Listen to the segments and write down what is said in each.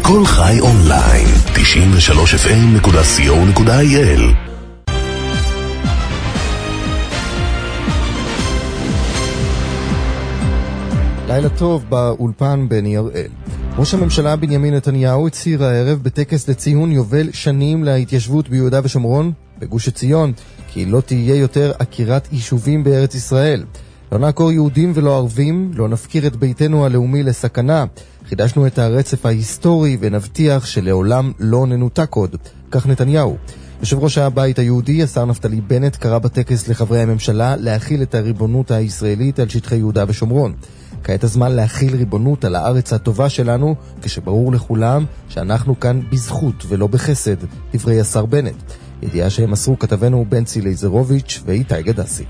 כל חי אונליין, 93fm.co.il. לילה טוב באולפן בני הראל. ראש הממשלה בנימין נתניהו הצהיר הערב בטקס לציון יובל שנים להתיישבות ביהודה ושומרון בגוש עציון, כי לא תהיה יותר עקירת יישובים בארץ ישראל. לא נעקור יהודים ולא ערבים, לא נפקיר את ביתנו הלאומי לסכנה. חידשנו את הרצף ההיסטורי ונבטיח שלעולם לא ננותק עוד. כך נתניהו. יושב ראש הבית היהודי, השר נפתלי בנט, קרא בטקס לחברי הממשלה להכיל את הריבונות הישראלית על שטחי יהודה ושומרון. כעת הזמן להכיל ריבונות על הארץ הטובה שלנו, כשברור לכולם שאנחנו כאן בזכות ולא בחסד, דברי השר בנט. ידיעה שהם מסרו כתבנו בנצי לייזרוביץ' ואיתי גדסי.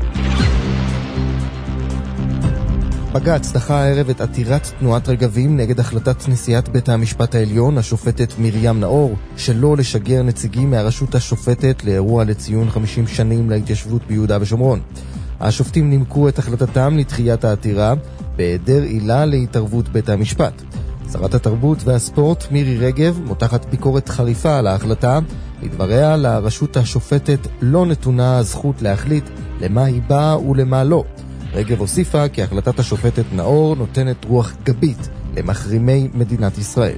בג"ץ דחה הערב את עתירת תנועת רגבים נגד החלטת נשיאת בית המשפט העליון, השופטת מרים נאור, שלא לשגר נציגים מהרשות השופטת לאירוע לציון 50 שנים להתיישבות ביהודה ושומרון. השופטים נימקו את החלטתם לדחיית העתירה בהיעדר עילה להתערבות בית המשפט. שרת התרבות והספורט מירי רגב מותחת ביקורת חריפה על ההחלטה. לדבריה, לרשות השופטת לא נתונה הזכות להחליט למה היא באה ולמה לא. רגב הוסיפה כי החלטת השופטת נאור נותנת רוח גבית למחרימי מדינת ישראל.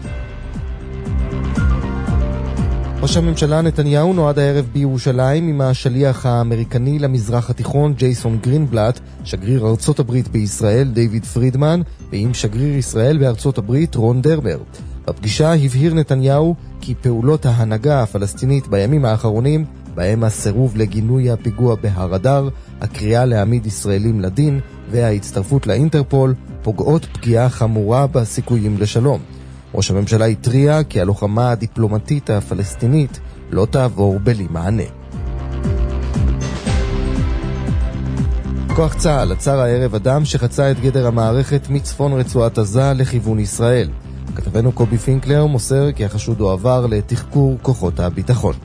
ראש הממשלה נתניהו נועד הערב בירושלים עם השליח האמריקני למזרח התיכון ג'ייסון גרינבלט, שגריר ארצות הברית בישראל דיוויד פרידמן, ועם שגריר ישראל בארצות הברית רון דרמר. בפגישה הבהיר נתניהו כי פעולות ההנהגה הפלסטינית בימים האחרונים, בהם הסירוב לגינוי הפיגוע בהר אדר, הקריאה להעמיד ישראלים לדין וההצטרפות לאינטרפול, פוגעות פגיעה חמורה בסיכויים לשלום. ראש הממשלה התריע כי הלוחמה הדיפלומטית הפלסטינית לא תעבור בלי מענה. כוח צה"ל עצר הערב אדם שחצה את גדר המערכת מצפון רצועת עזה לכיוון ישראל. כתבנו קובי פינקלר מוסר כי החשוד הועבר לתחקור כוחות הביטחון.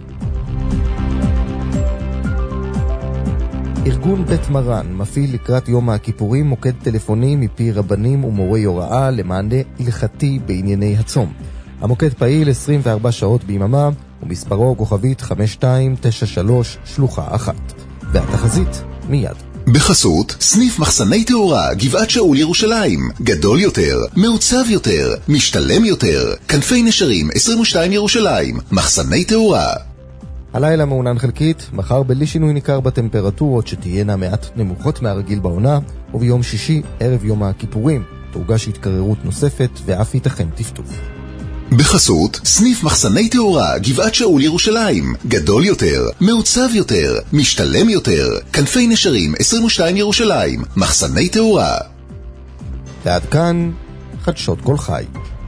ארגון בית מרן מפעיל לקראת יום הכיפורים מוקד טלפוני מפי רבנים ומורי הוראה למענה הלכתי בענייני הצום. המוקד פעיל 24 שעות ביממה ומספרו כוכבית 5293 שלוחה 1. והתחזית מיד. בחסות סניף מחסני תאורה גבעת שאול ירושלים, גדול יותר, מעוצב יותר, משתלם יותר, כנפי נשרים 22 ירושלים, מחסני תאורה. הלילה מעונן חלקית, מחר בלי שינוי ניכר בטמפרטורות שתהיינה מעט נמוכות מהרגיל בעונה, וביום שישי, ערב יום הכיפורים, תורגש התקררות נוספת ואף ייתכן טפטוף. בחסות סניף מחסני תאורה גבעת שאול ירושלים, גדול יותר, מעוצב יותר, משתלם יותר, כנפי נשרים 22 ירושלים, מחסני תאורה. ועד כאן חדשות כל חי.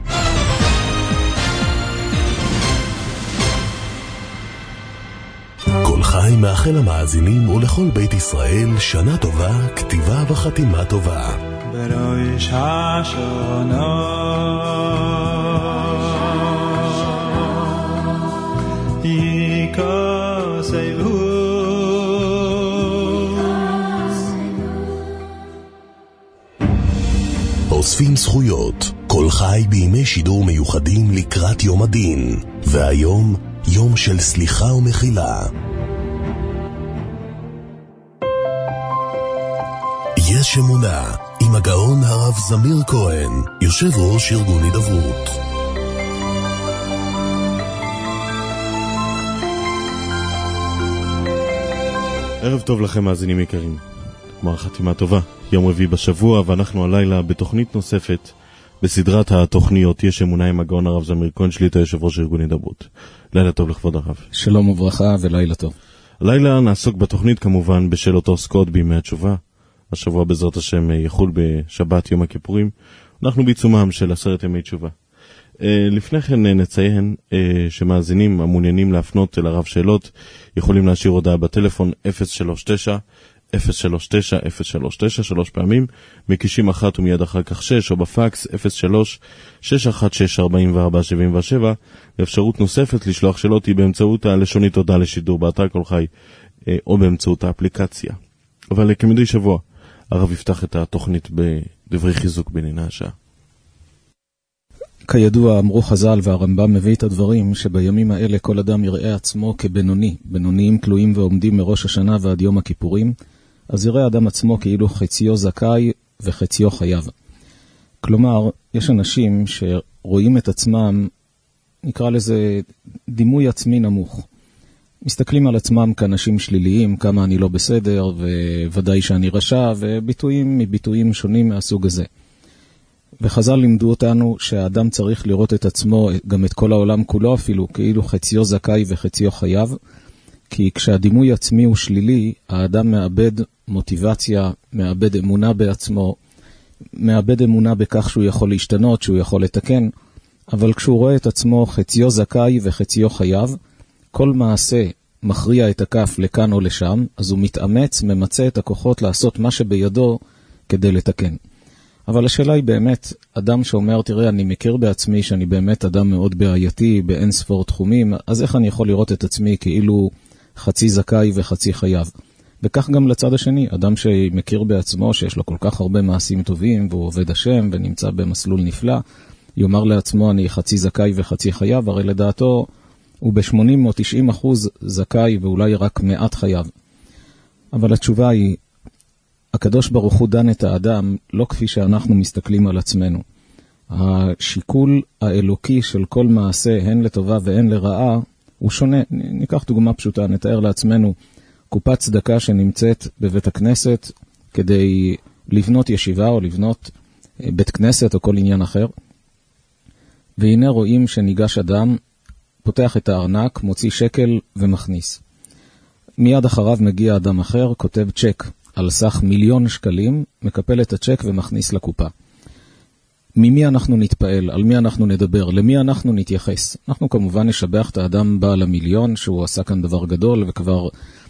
כל חי מאחל המאזינים ולכל בית ישראל שנה טובה, כתיבה וחתימה טובה. בראש השנה יקסהו אוספים זכויות, כל חי בימי שידור מיוחדים לקראת יום הדין, והיום יום של סליחה ומחילה. יש אמונה עם הגאון הרב זמיר כהן, יושב ראש ארגון הידברות. ערב טוב לכם מאזינים יקרים, גמר חתימה טובה, יום רביעי בשבוע, ואנחנו הלילה בתוכנית נוספת בסדרת התוכניות יש אמונה עם הגאון הרב זמיר כהן, שליטה יושב ראש ארגון הידברות. לילה טוב לכבוד הרב. שלום וברכה ולילה טוב. הלילה נעסוק בתוכנית כמובן בשאלות העוסקות בימי התשובה. השבוע בעזרת השם יחול בשבת יום הכיפורים. אנחנו בעיצומם של 10 ימי תשובה. לפני כן נציין שמאזינים המעוניינים להפנות אל הרב שאלות יכולים להשאיר הודעה בטלפון 039-039-039 3 פעמים, מקישים 1 ומיד אחר כך 6, או בפקס 03-616-4477. ואפשרות נוספת לשלוח שאלות היא באמצעות הלשונית הודעה לשידור באתר כל חי, או באמצעות האפליקציה. אבל כמדי שבוע הרב יפתח את התוכנית בדברי חיזוק בענייני השעה. כידוע, אמרו חז"ל והרמב"ם מביא את הדברים שבימים האלה כל אדם יראה עצמו כבינוני. בינוניים תלויים ועומדים מראש השנה ועד יום הכיפורים, אז יראה אדם עצמו כאילו חציו זכאי וחציו חייב. כלומר, יש אנשים שרואים את עצמם, נקרא לזה דימוי עצמי נמוך. מסתכלים על עצמם כאנשים שליליים, כמה אני לא בסדר, וודאי שאני רשע, וביטויים מביטויים שונים מהסוג הזה. וחז"ל לימדו אותנו שהאדם צריך לראות את עצמו, גם את כל העולם כולו אפילו, כאילו חציו זכאי וחציו חייב, כי כשהדימוי עצמי הוא שלילי, האדם מאבד מוטיבציה, מאבד אמונה בעצמו, מאבד אמונה בכך שהוא יכול להשתנות, שהוא יכול לתקן, אבל כשהוא רואה את עצמו חציו זכאי וחציו חייב, כל מעשה מכריע את הכף לכאן או לשם, אז הוא מתאמץ, ממצא את הכוחות לעשות מה שבידו כדי לתקן. אבל השאלה היא באמת, אדם שאומר, תראה, אני מכיר בעצמי שאני באמת אדם מאוד בעייתי, באין ספור תחומים, אז איך אני יכול לראות את עצמי כאילו חצי זכאי וחצי חייב? וכך גם לצד השני, אדם שמכיר בעצמו שיש לו כל כך הרבה מעשים טובים, והוא עובד השם ונמצא במסלול נפלא, יאמר לעצמו, אני חצי זכאי וחצי חייב, הרי לדעתו הוא ב-80 או 90% זכאי ואולי רק מעט חייב. אבל התשובה היא, הקדוש ברוך הוא דן את האדם לא כפי שאנחנו מסתכלים על עצמנו. השיקול האלוקי של כל מעשה, הן לטובה והן לרעה, הוא שונה. ניקח דוגמה פשוטה, נתאר לעצמנו קופת צדקה שנמצאת בבית הכנסת כדי לבנות ישיבה או לבנות בית כנסת או כל עניין אחר. והנה רואים שניגש אדם, פותח את הארנק, מוציא שקל ומכניס. מיד אחריו מגיע אדם אחר, כותב צ'ק על סך 1,000,000 שקלים, מקפל את הצ'ק ומכניס לקופה. ממי אנחנו נתפעל? על מי אנחנו נדבר? למי אנחנו נתייחס? אנחנו כמובן נשבח את האדם בעל 1,000,000 שהוא עשה כאן דבר גדול וכבר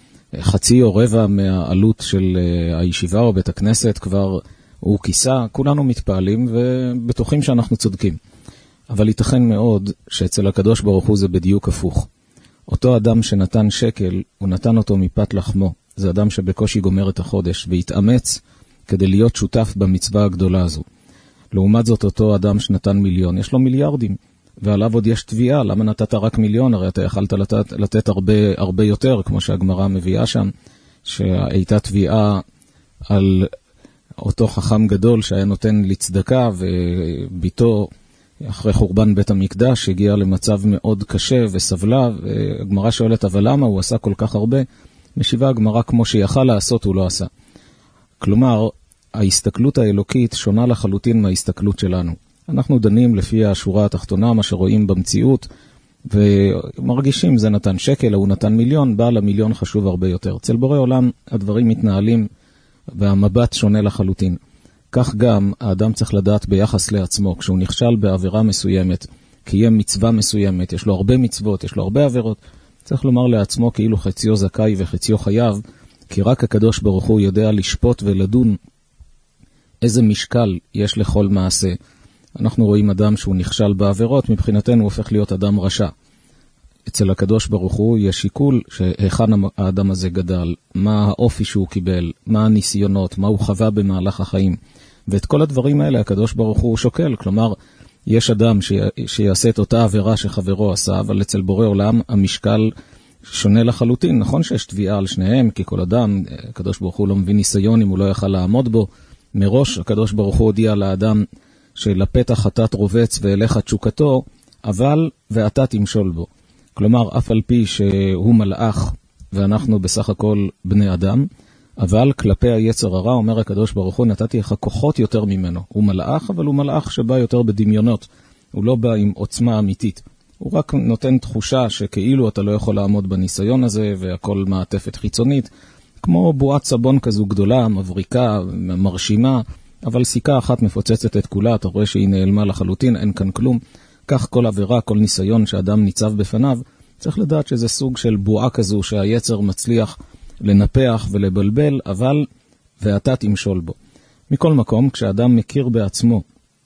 חצי או רבע מהעלות של הישיבה או בית הכנסת כבר הוא כיסה. כולנו מתפעלים ובטוחים שאנחנו צודקים. אבל ייתכן מאוד שאצל הקדוש ברוך הוא זה בדיוק הפוך. אותו אדם שנתן שקל, הוא נתן אותו מפת לחמו. זה אדם שבקושי גומר את החודש, והתאמץ כדי להיות שותף במצווה הגדולה הזו. לעומת זאת, אותו אדם שנתן 1,000,000, יש לו מיליארדים, ועליו עוד יש תביעה. למה נתת רק 1,000,000? הרי אתה יכלת לתת הרבה יותר, כמו שהגמרא מביאה שם, שהייתה תביעה על אותו חכם גדול שהיה נותן לצדקה, וביתו אחרי חורבן בית המקדש הגיע למצב מאוד קשה וסבלה, והגמרא שואלת, אבל למה הוא עשה כל כך הרבה? משיבה הגמרא, כמו שיכל לעשות הוא לא עשה. כלומר, ההסתכלות האלוקית שונה לחלוטין מההסתכלות שלנו. אנחנו דנים לפי השורה התחתונה, מה שרואים במציאות, ומרגישים זה נתן שקל, הוא נתן 1,000,000, בעל 1,000,000 חשוב הרבה יותר. אצל בורא עולם הדברים מתנהלים והמבט שונה לחלוטין. כך גם האדם צריך לדעת ביחס לעצמו, כשהוא נכשל בעבירה מסוימת, קיים מצווה מסוימת, יש לו הרבה מצוות, יש לו הרבה עבירות, צריך לומר לעצמו כאילו חציו זכאי וחציו חייב, כי רק הקדוש ברוך הוא יודע לשפוט ולדון איזה משקל יש לכל מעשה. אנחנו רואים אדם שהוא נכשל בעבירות, מבחינתנו הוא הופך להיות אדם רשע. אצל הקדוש ברוך הוא יש שיקול שהיכן האדם הזה גדל, מה האופי שהוא קיבל, מה הניסיונות, מה הוא חווה במהלך החיים. ואת כל הדברים האלה הקדוש ברוך הוא שוקל, כלומר, יש אדם שיעשה את אותה עבירה שחברו עשה, אבל אצל בורא עולם המשקל שונה לחלוטין. נכון שיש תביעה על שניהם, כי כל אדם, הקדוש ברוך הוא לא מביא ניסיון אם הוא לא יכל לעמוד בו. מראש הקדוש ברוך הוא הודיע לאדם שלפתח חטאת רובץ ואליך תשוקתו, אבל ואתה תמשול בו. כלומר, אף על פי שהוא מלאך ואנחנו בסך הכל בני אדם, אבל כלפי היצר הרע אומר הקדוש ברוך הוא, נתתי לך כוחות יותר ממנו. הוא מלאך, אבל הוא מלאך שבא יותר בדמיונות. הוא לא בא עם עוצמה אמיתית. הוא רק נותן תחושה שכאילו אתה לא יכול לעמוד בניסיון הזה, והכל מעטפת חיצונית, כמו בועת סבון כזו גדולה, מבריקה, מרשימה, אבל סיכה אחת מפוצצת את כולה, אתה רואה שהיא נעלמה לחלוטין, אין כאן כלום. כך כל עבירה, כל ניסיון שאדם ניצב בפניו, צריך לדעת שזה סוג של בועה כזו שהיצר מצליח לנפח ולבלבל, אבל ואתה תמשול בו. מכל מקום, כשאדם מכיר בעצמו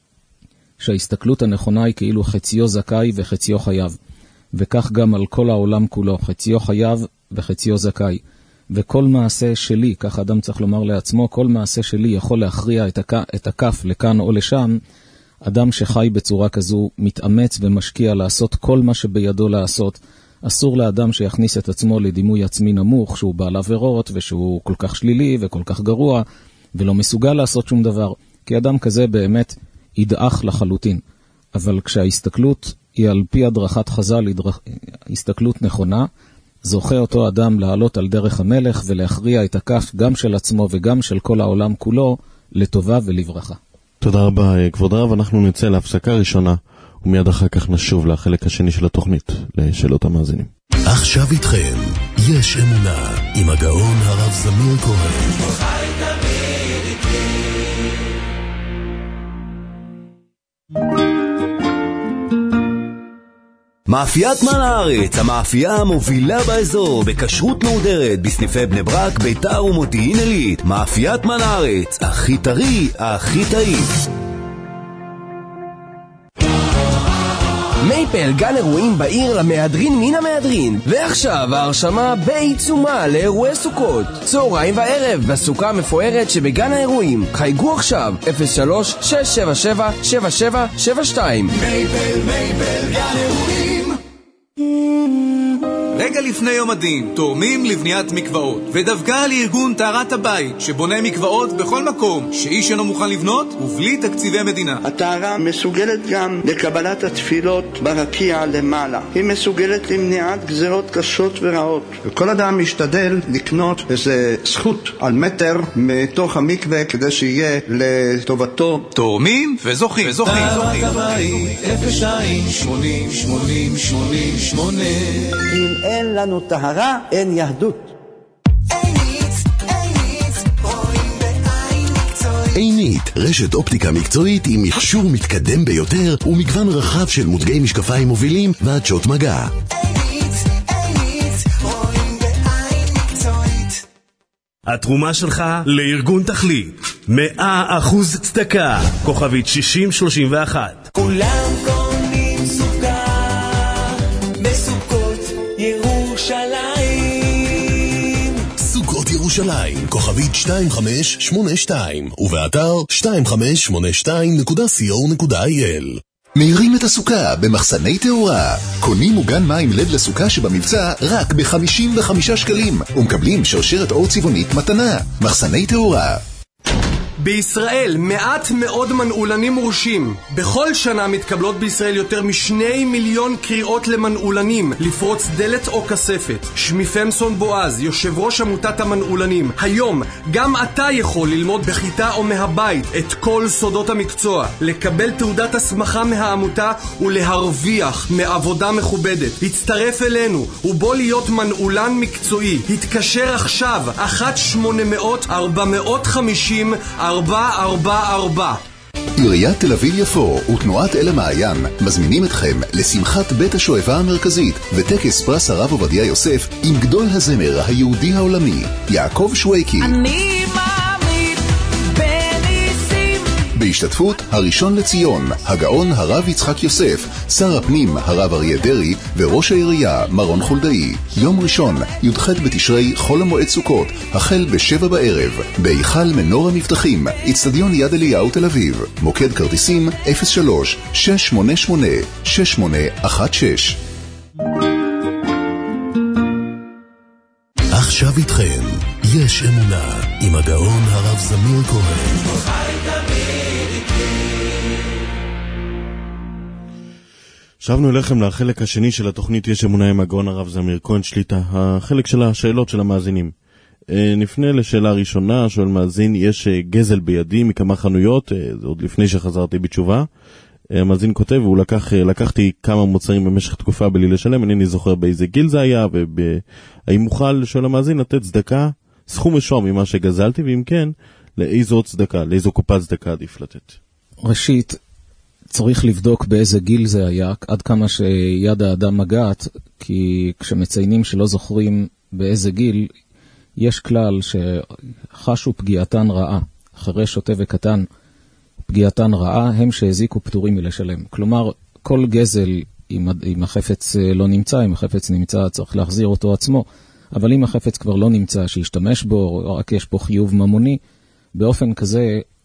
שההסתכלות הנכונה היא כאילו חציו זכאי וחציו חייב, וכך גם על כל העולם כולו, חציו חייב וחציו זכאי, וכל מעשה שלי, כך אדם צריך לומר לעצמו, כל מעשה שלי יכול להכריע את הכף לכאן או לשם, אדם שחי בצורה כזו מתאמץ ומשקיע לעשות כל מה שבידו לעשות. אסור לאדם שיכניס את עצמו לדימוי עצמי נמוך, שהוא בעל עבירות ושהוא כל כך שלילי וכל כך גרוע, ולא מסוגל לעשות שום דבר. כי אדם כזה באמת ידעך לחלוטין. אבל כשההסתכלות היא על פי הדרכת חז"ל, הסתכלות נכונה, זוכה אותו אדם לעלות על דרך המלך ולהכריע את הכף גם של עצמו וגם של כל העולם כולו לטובה ולברכה. תודה רבה כבוד הרב, אנחנו נצא להפסקה ראשונה ומיד אחר כך נשוב לחלק השני של התוכנית, לשאלות המאזינים. עכשיו איתכם, יש אמונה עם הגאון הרב זמיר כהן. מאפיית מן הארץ, המאפייה המובילה באזור בכשרות מהודרת בסניפי בני ברק, ביתר ומודיעין עילית. מאפיית מן הארץ, הכי טרי, הכי טעים. מייפל, גן אירועים בעיר למהדרין מן המהדרין. ועכשיו ההרשמה בעיצומה לאירועי סוכות, צהריים וערב בסוכה המפוארת שבגן האירועים. חייגו עכשיו 03-677-7772. מייפל, גן אירועים. רגע לפני יום הדין, תורמים לבניית מקוואות, ודווקא לארגון טהרת הבית, שבונה מקוואות בכל מקום שאיש אינו מוכן לבנות ובלי תקציבי מדינה. הטהרה מסוגלת גם לקבלת התפילות ברקיע למעלה. היא מסוגלת למניעת גזרות קשות ורעות. וכל אדם משתדל לקנות איזה זכות על מטר מתוך המקווה כדי שיהיה לטובתו. תורמים וזוכים. טהרת הבית 02-80-80-88. אם אין לנו טהרה, אין יהדות. עינית, רשת אופטיקה מקצועית עם מכשור מתקדם ביותר ומגוון רחב של מותגי משקפיים מובילים ועדשות מגע. התרומה שלך לארגון תכלית 100% צדקה, כוכבית 6031. כולם קונים סוכה בסוכות ירושלים. סוכות ירושלים, כוכבית 2582, ובאתר 2582.co.il. מאירים את הסוכה במחסני תאורה. קונים מוגן מים לד לסוכה שבמבצע רק ב-55 שקלים, ומקבלים שרשרת אור צבעונית מתנה. מחסני תאורה. בישראל מעט מאוד מנעולנים מורשים. בכל שנה מתקבלות בישראל יותר מ2 מיליון קריאות למנעולנים לפרוץ דלת או כספת. שמי פמסון בועז, יושב ראש עמותת המנעולנים. היום גם אתה יכול ללמוד בכיתה או מהבית את כל סודות המקצוע, לקבל תעודת הסמכה מהעמותה ולהרוויח מעבודה מכובדת. הצטרף אלינו ובוא להיות מנעולן מקצועי. התקשר עכשיו 1-800-450-444. עיריית תל אביב יפו ותנועת אל המעיין מזמינים אתכם לשמחת בית השואבה המרכזית וטקס פרס הרב עובדיה יוסף עם גדול הזמר היהודי העולמי יעקב שויקי. אני מאמין בניסים. בהשתתפות הראשון לציון, הגאון הרב יצחק יוסף, שר הפנים הרב אריה דרי וראש העירייה מרון חולדאי. יום ראשון, י"ח בתשרי חול המועד סוכות, החל ב7 בערב, בהיכל מנור המבטחים, אצטדיון יד אליהו תל אביב. מוקד כרטיסים 03-688-6816. עכשיו איתכם, יש אמונה עם הגאון הרב זמיר כהן. שבנו אליכם לחלק השני של התוכנית יש אמונה עם הגאון הרב זמיר כהן שליטה, החלק של השאלות של המאזינים. נפנה לשאלה הראשונה, שואל מאזין, יש גזל בידי מכמה חנויות, זה עוד לפני שחזרתי בתשובה. המאזין כותב, הוא לקחתי כמה מוצרים במשך תקופה בלי לשלם, אינני זוכר באיזה גיל זה היה, והאם מוכל, שואל המאזין, לתת צדקה, סכום משום ממה שגזלתי, ואם כן, לאיזו צדקה, לאיזו קופה צדקה עדיף לתת? ראשית, צריך לבדוק באיזה גיל זה היה, עד כמה שיד האדם מגעת, כי כשמציינים שלא זוכרים באיזה גיל, יש כלל שחשו פגיעתן רעה, אחרי שוטה וקטן, פגיעתן רעה, הם שהזיקו פטורים מלשלם. כלומר, כל גזל, אם החפץ לא נמצא, אם החפץ נמצא, צריך להחזיר אותו עצמו, אבל אם החפץ כבר לא נמצא, שישתמש בו, רק יש פה חיוב ממוני, באופן כזה,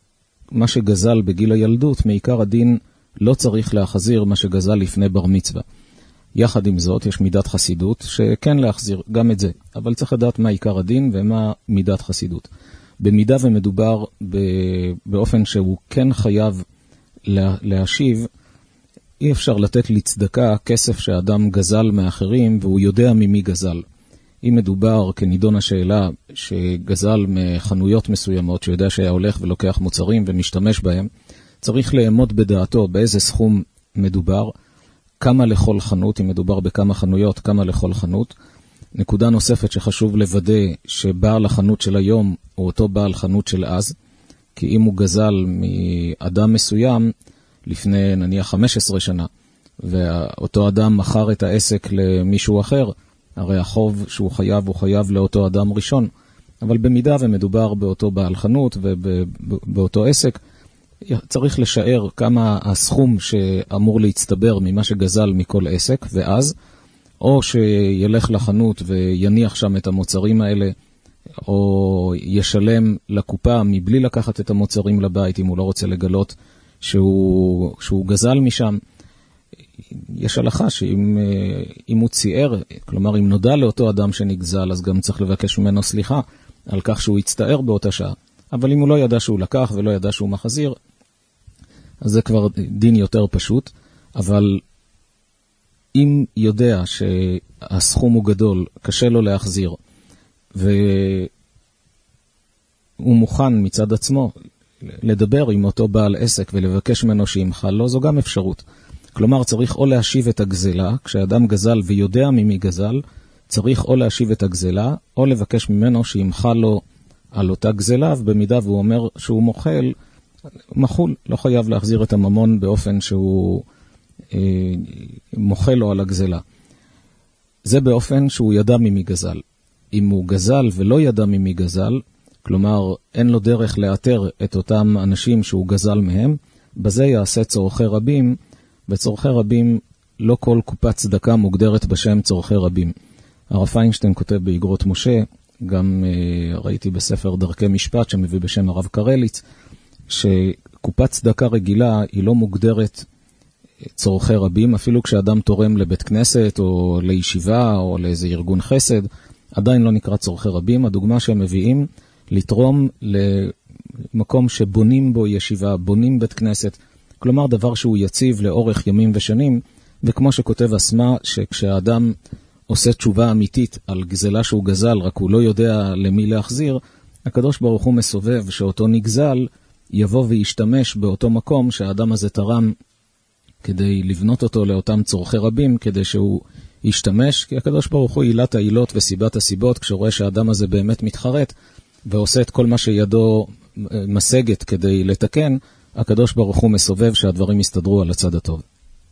מה שגזל בגיל הילדות, מעיקר הדין לא צריך להחזיר מה שגזל לפני בר מצווה. יחד עם זאת, יש מידת חסידות שכן להחזיר גם את זה, אבל צריך לדעת מה עיקר הדין ומה מידת חסידות. במידה ומדובר באופן שהוא כן חייב להשיב, אי אפשר לתת לצדקה כסף שאדם גזל מאחרים והוא יודע ממי גזל. אם מדובר כנידון השאלה שגזל מחנויות מסוימות, שיודע שהיה הולך ולוקח מוצרים ומשתמש בהם, צריך לאמוד בדעתו באיזה סכום מדובר, כמה לכל חנות, אם מדובר בכמה חנויות, כמה לכל חנות. נקודה נוספת שחשוב לוודא שבעל החנות של היום הוא אותו בעל חנות של אז, כי אם הוא גזל מאדם מסוים לפני נניח 15 שנה, ואותו אדם מכר את העסק למישהו אחר, הרי החוב שהוא חייב הוא חייב לאותו אדם ראשון. אבל במידה ומדובר באותו בעל חנות ובאותו עסק, צריך לשער כמה הסכום שאמור להצטבר ממה שגזל מכל עסק, ואז, או שילך לחנות ויניח שם את המוצרים האלה, או ישלם לקופה מבלי לקחת את המוצרים לבית, אם הוא לא רוצה לגלות שהוא גזל משם. יש הלכה שאם הוא צייר, כלומר אם נודע לאותו אדם שנגזל, אז גם צריך לבקש ממנו סליחה על כך שהוא יצטער באותה שעה. אבל אם הוא לא ידע שהוא לקח ולא ידע שהוא מחזיר, אז זה כבר דין יותר פשוט. אבל אם יודע שהסכום הוא גדול, קשה לו להחזיר, והוא מוכן מצד עצמו לדבר עם אותו בעל עסק ולבקש ממנו שימחל לו, זו גם אפשרות. כלומר, צריך או להשיב את הגזלה, כשאדם גזל ויודע ממי גזל, צריך או להשיב את הגזלה, או לבקש ממנו שימחל לו על אותה גזלה, ובמידה והוא אומר שהוא מחול, לא חייב להחזיר את הממון באופן שהוא מוחל לו על הגזלה. זה באופן שהוא ידע ממי גזל. אם הוא גזל ולא ידע ממי גזל, כלומר אין לו דרך לאתר את אותם אנשים שהוא גזל מהם, בזה יעשה צורכי רבים. בצורכי רבים לא כל קופת צדקה מוגדרת בשם צורכי רבים. הרב פיינשטיין כותב באגרות משה, גם ראיתי בספר דרכי משפט שמביא בשם הרב קרליץ, שקופת צדקה רגילה היא לא מוגדרת צורכי רבים, אפילו כשאדם תורם לבית כנסת או לישיבה או לאיזה ארגון חסד, עדיין לא נקרא צורכי רבים. הדוגמה שהם מביאים, לתרום למקום שבונים בו ישיבה, בונים בית כנסת, כלומר דבר שהוא יציב לאורך ימים ושנים, וכמו שכותב אסמה, שכשהאדם עושה תשובה אמיתית על גזלה שהוא גזל, רק הוא לא יודע למי להחזיר, הקדוש ברוך הוא מסובב שאותו נגזל יבוא וישתמש באותו מקום שהאדם הזה תרם כדי לבנות אותו לאותם צורכי רבים, כדי שהוא ישתמש, כי הקדוש ברוך הוא עילת העילות וסיבת הסיבות, כשהוא רואה שהאדם הזה באמת מתחרט ועושה את כל מה שידו משגת כדי לתקן, הקדוש ברוך הוא מסובב שהדברים יסתדרו על הצד הטוב.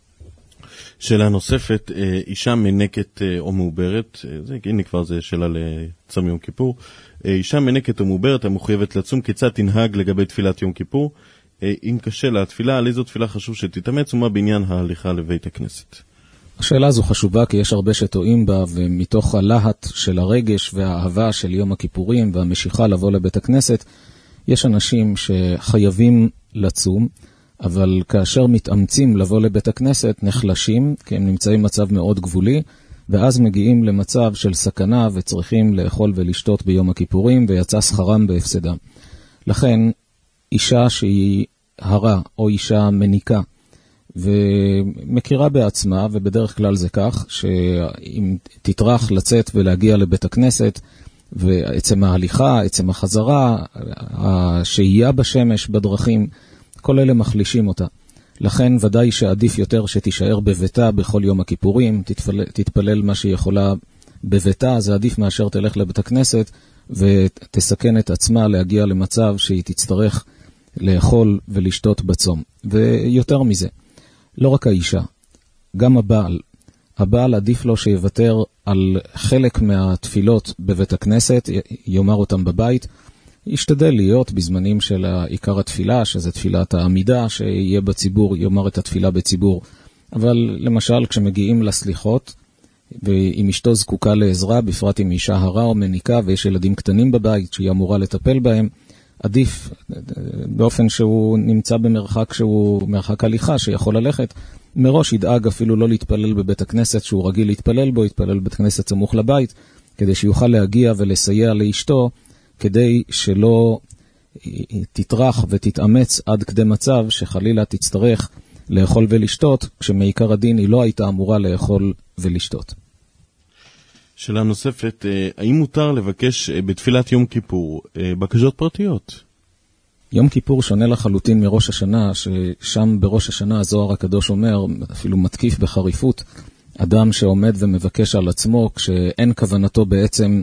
שאלה נוספת, אישה מנקת או מעוברת, הנה כבר זה שאלה לצום יום כיפור, אישה מנקת או מעוברת המחויבת לצום, כיצד תנהג לגבי תפילת יום כיפור? אם קשה לה תפילה, על איזו תפילה חשוב שתתאמץ, ומה בעניין ההליכה לבית הכנסת? השאלה הזו חשובה כי יש הרבה שטועים בה, ומתוך הלהט של הרגש והאהבה של יום הכיפורים והמשיכה לבוא לבית הכנסת, יש אנשים שחייבים לצום, אבל כאשר מתאמצים לבוא לבית הכנסת נחלשים, כי הם נמצאים במצב מאוד גבולי, ואז מגיעים למצב של סכנה וצריכים לאכול ולשתות ביום הכיפורים, ויצא שכרם בהפסדם. לכן, אישה שהיא הרה או אישה מניקה, ומכירה בעצמה, ובדרך כלל זה כך, שאם תטרח לצאת ולהגיע לבית הכנסת, ועצם ההליכה, עצם החזרה, השהייה בשמש, בדרכים, כל אלה מחלישים אותה. לכן ודאי שעדיף יותר שתישאר בביתה בכל יום הכיפורים, תתפלל מה שהיא יכולה בביתה, זה עדיף מאשר תלך לבית הכנסת ותסכן את עצמה להגיע למצב שהיא תצטרך לאכול ולשתות בצום. ויותר מזה, לא רק האישה, גם הבעל עדיף לו שיוותר על חלק מהתפילות בבית הכנסת, יאמר אותם בבית, ישתדל להיות בזמנים של עיקר התפילה, שזה תפילת העמידה, שיהיה בציבור, יאמר את התפילה בציבור. אבל למשל, כשמגיעים לסליחות, ואם אשתו זקוקה לעזרה, בפרט אם אישה הרה או מניקה, ויש ילדים קטנים בבית שהיא אמורה לטפל בהם, עדיף באופן שהוא נמצא במרחק שהוא מרחק הליכה, שיכול ללכת, מראש ידאג אפילו לא להתפלל בבית הכנסת שהוא רגיל להתפלל בו, יתפלל בבית כנסת סמוך לבית, כדי שיוכל להגיע ולסייע לאשתו, כדי שלא תטרח ותתאמץ עד כדי מצב שחלילה תצטרך לאכול ולשתות, כשמעיקר הדין היא לא הייתה אמורה לאכול ולשתות. שאלה נוספת, האם מותר לבקש בתפילת יום כיפור בקשות פרטיות? יום כיפור שונה לחלוטין מראש השנה, ששם בראש השנה הזוהר הקדוש אומר, אפילו מתקיף בחריפות, אדם שעומד ומבקש על עצמו, כשאין כוונתו בעצם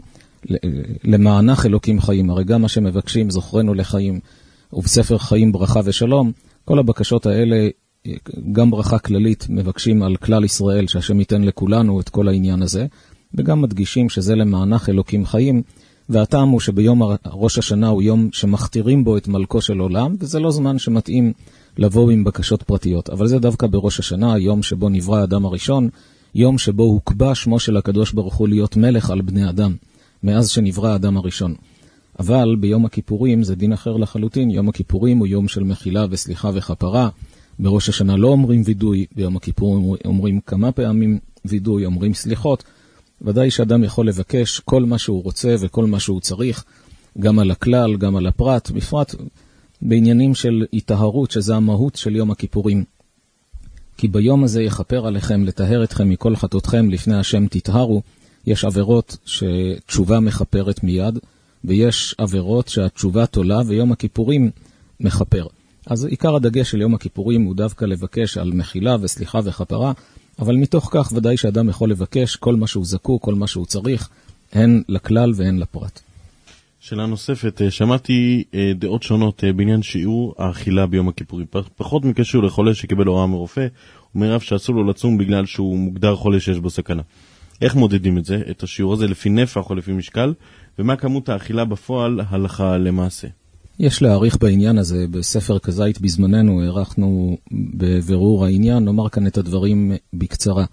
למענך אלוקים חיים. הרי גם מה שמבקשים זוכרנו לחיים, ובספר חיים ברכה ושלום, כל הבקשות האלה, גם ברכה כללית, מבקשים על כלל ישראל, שהשם ייתן לכולנו את כל העניין הזה, וגם מדגישים שזה למענך אלוקים חיים, והטעם הוא שביום ראש השנה הוא יום שמכתירים בו את מלכו של עולם, וזה לא זמן שמתאים לבוא עם בקשות פרטיות. אבל זה דווקא בראש השנה, היום שבו נברא האדם הראשון, יום שבו הוקבע שמו של הקדוש ברוך הוא להיות מלך על בני אדם, מאז שנברא האדם הראשון. אבל ביום הכיפורים זה דין אחר לחלוטין. יום הכיפורים הוא יום של מחילה וסליחה וכפרה. בראש השנה לא אומרים וידוי, ביום הכיפורים אומרים כמה פעמים וידוי, אומרים סליחות. ודאי שאדם יכול לבקש כל מה שהוא רוצה וכל מה שהוא צריך, גם על הכלל, גם על הפרט, בפרט בעניינים של התאהרות, שזה המהות של יום הכיפורים. כי ביום הזה יכפר עליכם, לטהר אתכם מכל חטאותכם, לפני השם תטהרו. יש עבירות שתשובה מחפרת מיד, ויש עבירות שהתשובה תולה, ויום הכיפורים מחפר. אז עיקר הדגש של יום הכיפורים הוא דווקא לבקש על מחילה וסליחה וכפרה, אבל מתוך כך ודאי שאדם יכול לבקש כל מה שהוא זקוק, כל מה שהוא צריך, הן לכלל והן לפרט. שאלה נוספת, שמעתי דעות שונות בעניין שיעור האכילה ביום הכיפורים. פחות מקשור לחולה שקיבל הוראה מרופא, אומר אף שאסור לו לצום בגלל שהוא מוגדר חולה שיש בו סכנה. איך מודדים את זה, את השיעור הזה, לפי נפח או לפי משקל, ומה כמות האכילה בפועל הלכה למעשה? יש להעריך בעניין הזה, בספר כזית בזמננו, הערכנו בבירור העניין, נאמר כאן את הדברים בקצרה.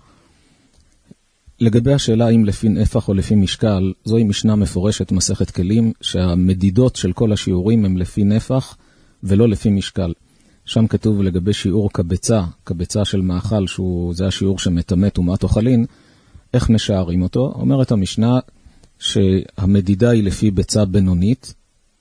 לגבי השאלה אם לפי נפח או לפי משקל, זוהי משנה מפורשת מסכת כלים, שהמדידות של כל השיעורים הם לפי נפח ולא לפי משקל. שם כתוב לגבי שיעור קבצה של מאכל, זה השיעור שמטמא טומאת אוכלין, איך משערים אותו? אומרת המשנה שהמדידה היא לפי ביצה בינונית,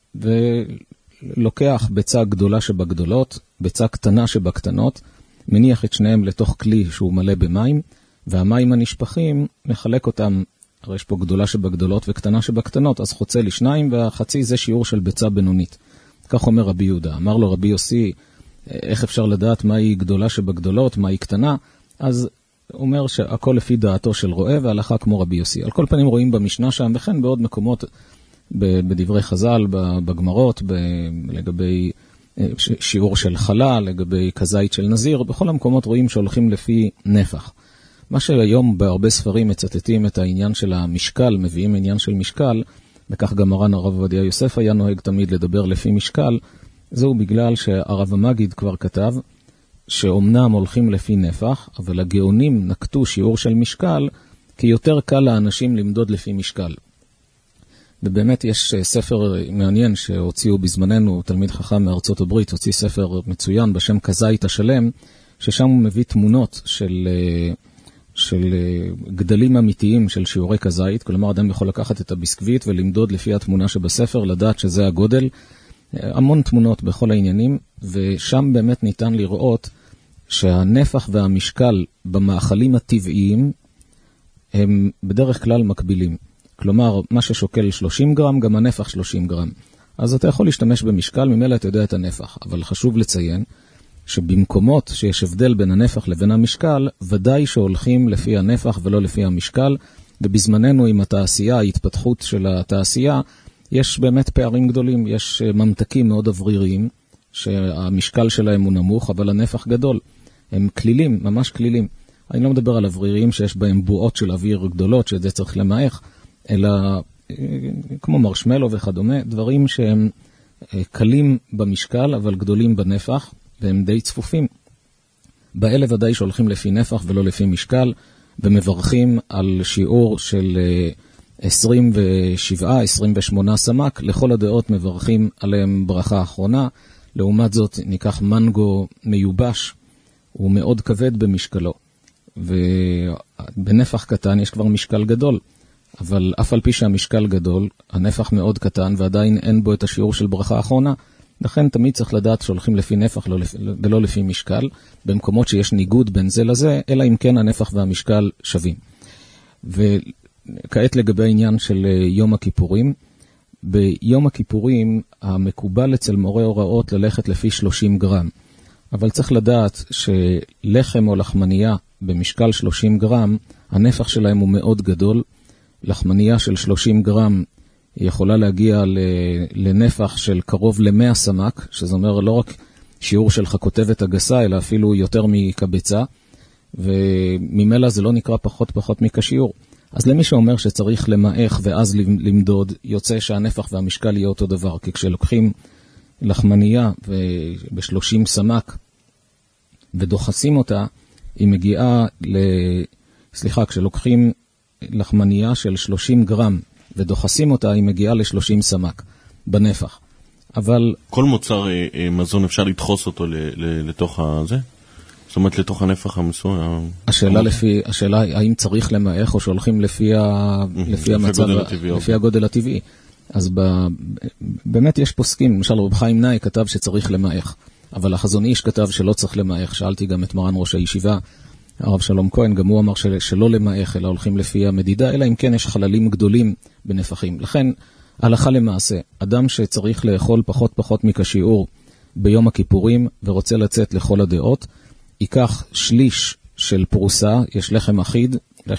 ולוקח ביצה גדולה שבגדולות, ביצה קטנה שבקטנות, מניח את שניהם לתוך כלי שהוא מלא במים, והמים הנשפכים מחלק אותם, הרי יש פה גדולה שבגדולות וקטנה שבקטנות, אז חוצה לי שניים, והחצי זה שיעור של ביצה בינונית. כך אומר רבי יהודה. אמר לו רבי יוסי, איך אפשר לדעת מהי גדולה שבגדולות, מהי קטנה? אז הוא אומר שהכל לפי דעתו של רואה, והלכה כמו רבי יוסי. על כל פנים רואים במשנה שם, וכן בעוד מקומות, בדברי חז"ל, בגמרות, לגבי שיעור של חלה, לגבי כזית של נזיר, בכל המקומות רואים שהולכים לפי נפח. מה שהיום בהרבה ספרים מצטטים את העניין של המשקל, מביאים עניין של משקל, וכך גם מרן הרב עובדיה יוסף היה נוהג תמיד לדבר לפי משקל, זהו בגלל שהרב המגיד כבר כתב, שאומנם הולכים לפי נפח, אבל הגאונים נקטו שיעור של משקל, כי יותר קל לאנשים למדוד לפי משקל. ובאמת יש ספר מעניין שהוציאו בזמננו, תלמיד חכם מארצות הברית, הוציא ספר מצוין בשם כזית השלם, ששם הוא מביא תמונות של גדלים אמיתיים של שיעורי כזית, כלומר אדם יכול לקחת את הביסקוויט ולמדוד לפי התמונה שבספר, לדעת שזה הגודל, המון תמונות בכל העניינים, ושם באמת ניתן לראות שהנפח והמשקל במאכלים הטבעיים הם בדרך כלל מקבילים. כלומר, מה ששוקל 30 גרם, גם הנפח 30 גרם. אז אתה יכול להשתמש במשקל, ממילא אתה יודע את הנפח. אבל חשוב לציין שבמקומות שיש הבדל בין הנפח לבין המשקל, ודאי שהולכים לפי הנפח ולא לפי המשקל, ובזמננו עם התעשייה, ההתפתחות של התעשייה, יש באמת פערים גדולים, יש ממתקים מאוד אווריריים, שהמשקל שלהם הוא נמוך, אבל הנפח גדול. הם כלילים, ממש כלילים. אני לא מדבר על אווריריים שיש בהם בועות של אוויר גדולות, שזה צריך למעך, אלא כמו מרשמלו וכדומה, דברים שהם קלים במשקל, אבל גדולים בנפח, והם די צפופים. באלה ודאי שהולכים לפי נפח ולא לפי משקל, ומברכים על שיעור של 27, 28 סמ"ק, לכל הדעות מברכים עליהם ברכה אחרונה. לעומת זאת ניקח מנגו מיובש, הוא מאוד כבד במשקלו, ובנפח קטן יש כבר משקל גדול, אבל אף על פי שהמשקל גדול, הנפח מאוד קטן ועדיין אין בו את השיעור של ברכה האחרונה, לכן תמיד צריך לדעת שהולכים לפי נפח ולא לפי משקל, במקומות שיש ניגוד בין זה לזה, אלא אם כן הנפח והמשקל שווים. וכעת לגבי העניין של יום הכיפורים, ביום הכיפורים המקובל אצל מורה הוראות ללכת לפי 30 גרם, אבל צריך לדעת שלחם או לחמניה במשקל 30 גרם, הנפח שלהם הוא מאוד גדול. לחמניה של 30 גרם יכולה להגיע לנפח של קרוב ל100 סמ"ק, שזה אומר לא רק שיעור של חכותבת הגסה, אלא אפילו יותר מקבצה, וממילא זה לא נקרא פחות מכשיעור. אז למי שאומר שצריך למעך ואז למדוד, יוצא שהנפח והמשקל יהיה אותו דבר, כי כשלוקחים לחמניה ב30 סמ"ק ודוחסים אותה, היא מגיעה כשלוקחים לחמניה של 30 גרם ודוחסים אותה, היא מגיעה ל30 סמ"ק בנפח. אבל כל מוצר מזון אפשר לדחוס אותו לתוך הזה? זאת אומרת לתוך הנפח המסוים. השאלה האם צריך למעך או שהולכים לפי המצב, לפי הגודל הטבעי. אז באמת יש פוסקים, למשל רב חיים נאי כתב שצריך למעך, אבל החזון איש כתב שלא צריך למעך. שאלתי גם את מרן ראש הישיבה, הרב שלום כהן, גם הוא אמר שלא למעך, אלא הולכים לפי המדידה, אלא אם כן יש חללים גדולים בנפחים. לכן, הלכה למעשה, אדם שצריך לאכול פחות מכשיעור ביום הכיפורים ורוצה לצאת לכל הדעות, ייקח שליש של פרוסה, יש לחם אחיד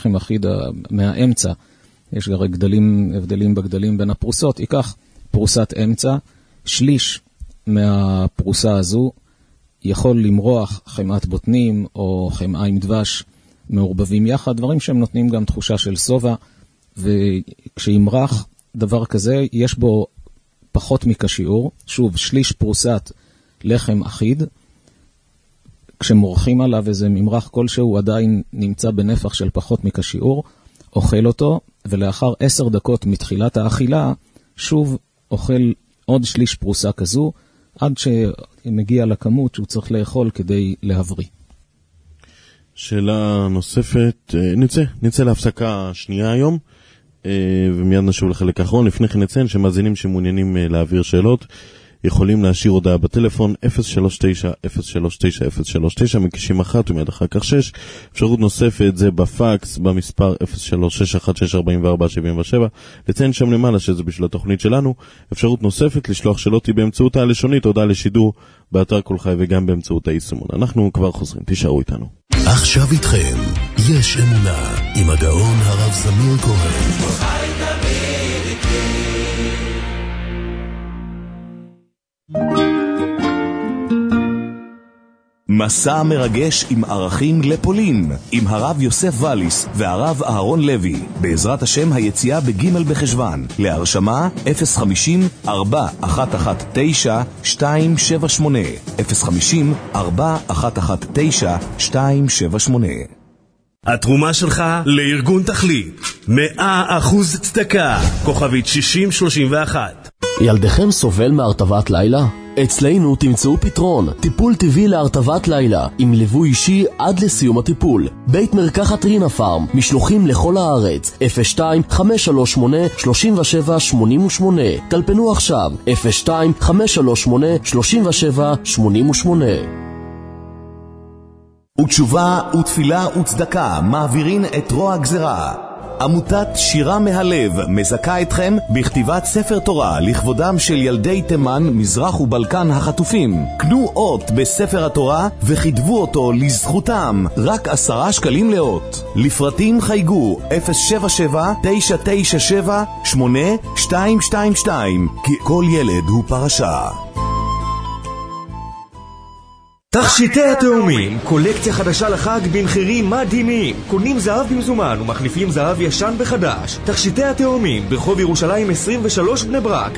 מהאמצע, יש הרי הבדלים בגדלים בין הפרוסות, ייקח פרוסת אמצע, שליש מהפרוסה הזו יכול למרוח חמאת בוטנים או חמאה עם דבש מעורבבים יחד, דברים שהם נותנים גם תחושה של סובה, וכשימרח דבר כזה יש בו פחות מכשיעור, שוב שליש פרוסת לחם אחיד, כשמורחים עליו איזה ממרח כלשהו עדיין נמצא בנפח של פחות מכשיעור, אוכל אותו, ולאחר 10 דקות מתחילת האכילה, שוב אוכל עוד שליש פרוסה כזו, עד שמגיע לכמות שהוא צריך לאכול כדי להבריא. שאלה נוספת, נצא להפסקה שנייה היום, ומיד נשוב לחלק האחרון. לפני כן נציין שמאזינים שמעוניינים להעביר שאלות, יכולים להשאיר הודעה בטלפון 039-039-039, מקישים 1 ומיד אחר כך 6. אפשרות נוספת זה בפקס במספר 03-16-44-77. לציין שם למעלה שזה בשביל התוכנית שלנו. אפשרות נוספת לשלוח שאלות היא באמצעות הלשונית, הודעה לשידור באתר כל חי וגם באמצעות היישומון. אנחנו כבר חוזרים, תישארו איתנו. עכשיו איתכם, יש אמונה עם הגאון הרב זמיר כהן. מסע מרגש עם ערכים לפולין, עם הרב יוסף וליס והרב אהרון לוי. בעזרת השם היציאה בג' בחשוון. להרשמה 050-4119-278 050-4119-278. התרומה שלך לארגון תכלית 100% צדקה, כוכבית 6031. ילדיכם סובל מהרטבת לילה? אצלנו תמצאו פתרון, טיפול טבעי להרטבת לילה, עם ליווי אישי עד לסיום הטיפול. בית מרקחת רינה פארם, משלוחים לכל הארץ, 02-538-3788. טלפנו עכשיו, 02-538-3788. ותשובה ותפילה וצדקה מעבירים את רוע הגזרה. עמותת שירה מהלב מזכה אתכם בכתיבת ספר תורה לכבודם של ילדי תימן, מזרח ובלקן החטופים. קנו אות בספר התורה וכתבו אותו לזכותם, רק 10 שקלים לאות. לפרטים חייגו 077-997-8222, כי כל ילד הוא פרשה. תכשיטי התאומים, קולקציה חדשה לחג במחירים מדהימים. קונים זהב במזומן ומחליפים זהב ישן בחדש. תכשיטי התאומים, ברחוב ירושלים 23 בני ברק,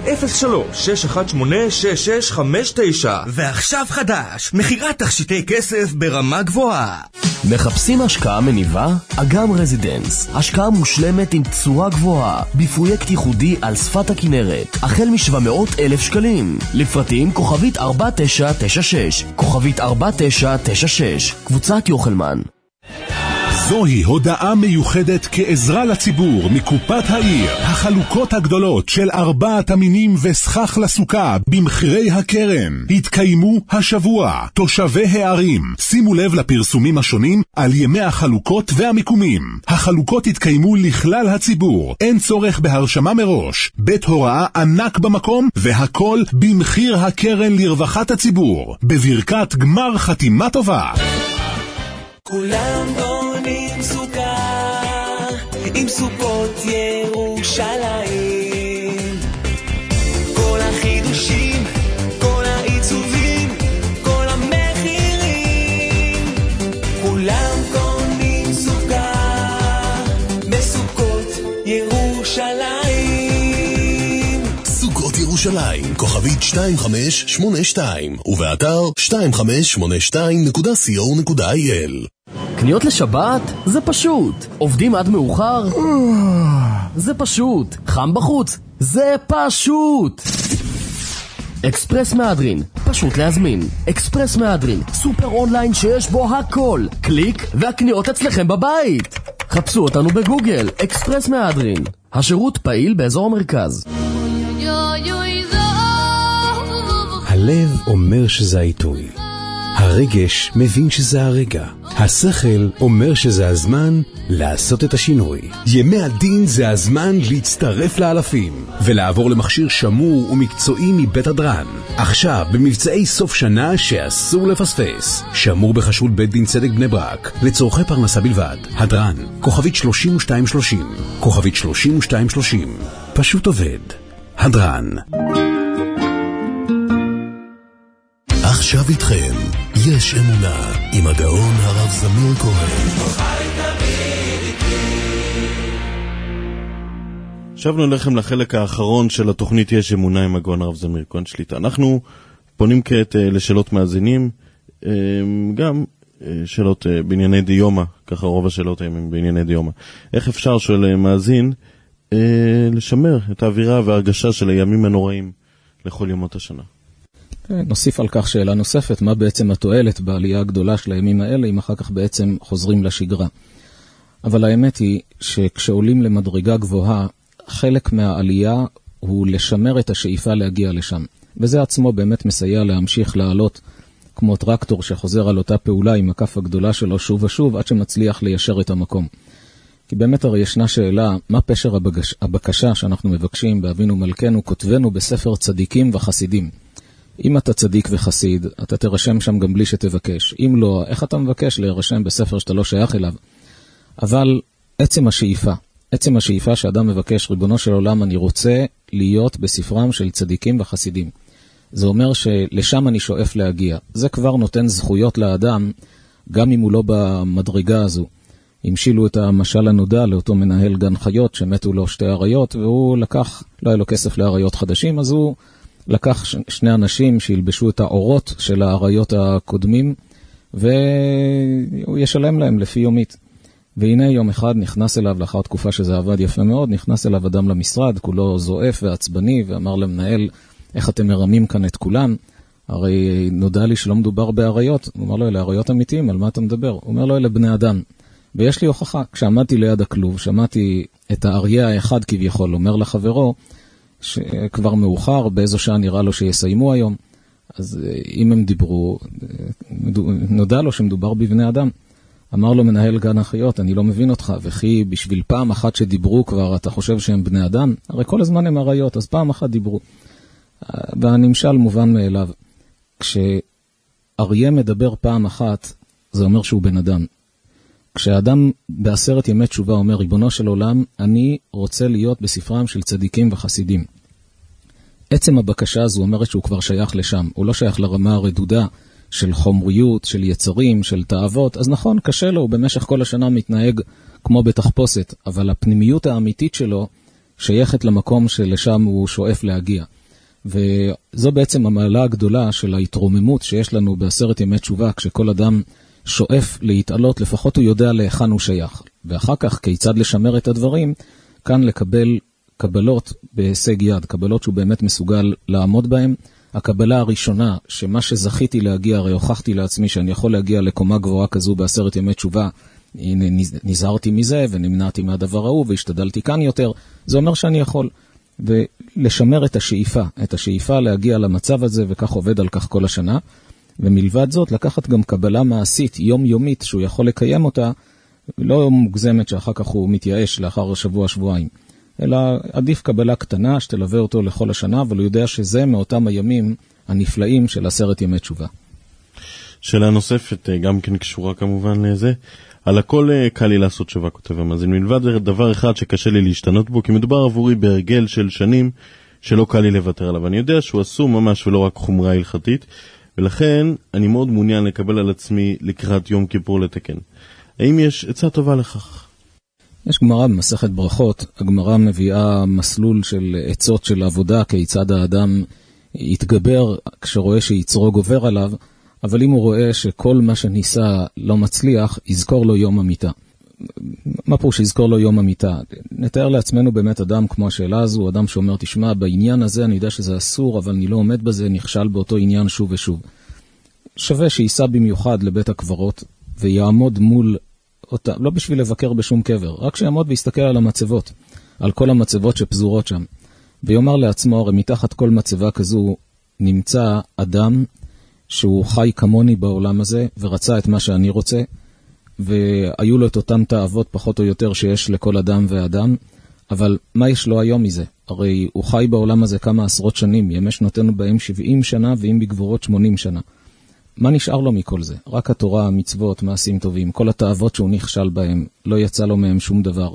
03-618-6659. ועכשיו חדש, מחירת תכשיטי כסף ברמה גבוהה. מחפשים השקעה מניבה? אגם רזידנס. השקעה מושלמת עם תשואה גבוהה, בפרויקט ייחודי על שפת הכנרת, החל מ-700,000 שקלים. לפרטים כוכבית 4996, כוכבית 4996, קבוצת יוחלמן. זוהי הודעה מיוחדת כעזרה לציבור מקופת העיר. החלוקות הגדולות של 4 המינים וסכך לסוכה במחירי הקרן התקיימו השבוע. תושבי הערים, שימו לב לפרסומים השונים על ימי החלוקות והמיקומים. החלוקות התקיימו לכלל הציבור, אין צורך בהרשמה מראש. בית הוראה ענק במקום, והכל במחיר הקרן לרווחת הציבור. בברכת גמר חתימה טובה. כולם בונים סוכה עם סוכות ירושלים, כל החידושים, כל העיצובים, כל המחירים, כולם קונים סוכה בסוכות ירושלים. סוכות ירושלים, כוכבית 2582 ובאתר 2582.co.il. קניות לשבת? זה פשוט. עובדים עד מאוחר? זה פשוט. חם בחוץ? זה פשוט. אקספרס מהדרין, פשוט להזמין. אקספרס מהדרין, סופר אונליין שיש בו הכל. קליק והקניות אצלכם בבית. חפשו אותנו בגוגל, אקספרס מהדרין. השירות פעיל באזור המרכז. הלב אומר שזה העיתוי. הרגש מבין שזה הרגע. השכל אומר שזה הזמן לעשות את השינוי. ימי הדין זה הזמן להצטרף לאלפים ולעבור למכשיר שמור ומקצועי מבית הדרן. עכשיו במבצעי סוף שנה שאסור לפספס. שמור בחשרות בית דין צדק בני ברק לצורכי פרנסה בלבד. הדרן, כוכבית 3230, כוכבית 3230. פשוט עובד. הדרן. עכשיו איתכם, יש אמונה, עם הגאון הרב זמיר כהן. שבנו לכם לחלק האחרון של התוכנית יש אמונה עם הגאון הרב זמיר כהן שליטה. אנחנו פונים כעת לשאלות מאזינים, גם שאלות בענייני דיומה, ככה רוב השאלות הם בענייני דיומה. איך אפשר שואל מאזין לשמר את האווירה וההרגשה של הימים הנוראים לכל ימות השנה? נוסיף על כך שאלה נוספת, מה בעצם התועלת בעלייה הגדולה של הימים האלה, אם אחר כך בעצם חוזרים לשגרה. אבל האמת היא שכשעולים למדרגה גבוהה, חלק מהעלייה הוא לשמר את השאיפה להגיע לשם. וזה עצמו באמת מסייע להמשיך לעלות כמו טרקטור שחוזר על אותה פעולה עם הכף הגדולה שלו שוב ושוב, עד שמצליח ליישר את המקום. כי באמת הרי ישנה שאלה, מה פשר הבקשה שאנחנו מבקשים באבינו מלכנו, כותבנו בספר צדיקים וחסידים. אם אתה צדיק וחסיד, אתה תרשם שם גם בלי שתבקש. אם לא, איך אתה מבקש להירשם בספר שאתה לא שייך אליו? אבל עצם השאיפה שאדם מבקש, ריבונו של עולם, אני רוצה להיות בספרם של צדיקים וחסידים. זה אומר שלשם אני שואף להגיע. זה כבר נותן זכויות לאדם, גם אם הוא לא במדרגה הזו. המשילו את המשל הנודע לאותו מנהל גן חיות, שמתו לו 2 אריות, והוא לקח, לא היה לו כסף לאריות חדשים, אז הוא לקח 2 אנשים שילבשו את האורות של האריות הקודמים, והוא ישלם להם לפי יומית. והנה יום אחד נכנס אליו, לאחר תקופה שזה עבד יפה מאוד, נכנס אליו אדם למשרד, כולו זועף ועצבני, ואמר למנהל, איך אתם מרמים כאן את כולם? הרי נודע לי שלא מדובר באריות. הוא אומר לו, אלה אריות אמיתיים, על מה אתה מדבר? הוא אומר לו, אלה בני אדם. ויש לי הוכחה, כשעמדתי ליד הכלוב, שמעתי את האריה האחד כביכול, אומר לחברו, שכבר מאוחר, באיזו שעה נראה לו שיסיימו היום. אז אם הם דיברו, נודע לו שמדובר בבני אדם. אמר לו מנהל גן החיות, אני לא מבין אותך, וכי בשביל פעם אחת שדיברו כבר, אתה חושב שהם בני אדם? הרי כל הזמן הם אריות, אז פעם אחת דיברו. והנמשל מובן מאליו. כשאריה מדבר פעם אחת, זה אומר שהוא בן אדם. כשאדם ב10 ימי תשובה אומר, ריבונו של עולם, אני רוצה להיות בספרם של צדיקים וחסידים. עצם הבקשה הזו אומרת שהוא כבר שייך לשם. הוא לא שייך לרמה הרדודה של חומריות, של יצרים, של תאוות. אז נכון, קשה לו, הוא במשך כל השנה מתנהג כמו בתחפושת, אבל הפנימיות האמיתית שלו שייכת למקום שלשם הוא שואף להגיע. וזו בעצם המעלה הגדולה של ההתרוממות שיש לנו ב10 ימי תשובה, כשכל אדם שואף להתעלות, לפחות הוא יודע להיכן הוא שייך. ואחר כך, כיצד לשמר את הדברים, כאן לקבל קבלות בהישג יד, קבלות שהוא באמת מסוגל לעמוד בהם. הקבלה הראשונה, שמה שזכיתי להגיע, הרי הוכחתי לעצמי שאני יכול להגיע לקומה גבוהה כזו ב10 ימי תשובה, הנה נזהרתי מזה ונמנעתי מהדבר ההוא והשתדלתי כאן יותר, זה אומר שאני יכול. ולשמר את השאיפה להגיע למצב הזה, וכך עובד על כך כל השנה. ומלבד זאת, לקחת גם קבלה מעשית, יומיומית, שהוא יכול לקיים אותה, לא מוגזמת שאחר כך הוא מתייאש לאחר שבוע-שבועיים. אלא עדיף קבלה קטנה שתלווה אותו לכל השנה, אבל הוא יודע שזה מאותם הימים הנפלאים של 10 ימי תשובה. שאלה נוספת, גם כן קשורה כמובן לזה. על הכל קל לי לעשות תשובה, כותב המאזין, מלבד דבר אחד שקשה לי להשתנות בו, כי מדובר עבורי בהרגל של שנים שלא קל לי לוותר עליו. אני יודע שהוא עשו ממש ולא רק חומרה הלכתית, ולכן אני מאוד מעוניין לקבל על עצמי לקראת יום כיפור לתקן. האם יש עצה טובה לכך? יש גמרא במסכת ברכות, הגמרא מביאה מסלול של עצות של עבודה, כיצד האדם יתגבר כשרואה שיצרו גובר עליו, אבל אם הוא רואה שכל מה שניסה לא מצליח, יזכור לו יום המיטה. מה פה שיזכור לו יום המיטה? נתאר לעצמנו באמת אדם כמו השאלה הזו, אדם שאומר, תשמע, בעניין הזה אני יודע שזה אסור, אבל אני לא עומד בזה, נכשל באותו עניין שוב ושוב. שווה שיסע במיוחד לבית הקברות, ויעמוד מול אותה, לא בשביל לבקר בשום קבר, רק שיעמוד ויסתכל על המצבות, על כל המצבות שפזורות שם, ויאמר לעצמו, הרי מתחת כל מצבה כזו נמצא אדם שהוא חי כמוני בעולם הזה, ורצה את מה שאני רוצה, והיו לו את אותם תאוות פחות או יותר שיש לכל אדם ואדם, אבל מה יש לו היום מזה? הרי הוא חי בעולם הזה כמה עשרות שנים, ימי שנותינו בהם 70 שנה, ואם בגבורות 80 שנה. מה נשאר לו מכל זה? רק התורה, המצוות, מעשים טובים, כל התאוות שהוא נכשל בהם, לא יצא לו מהם שום דבר.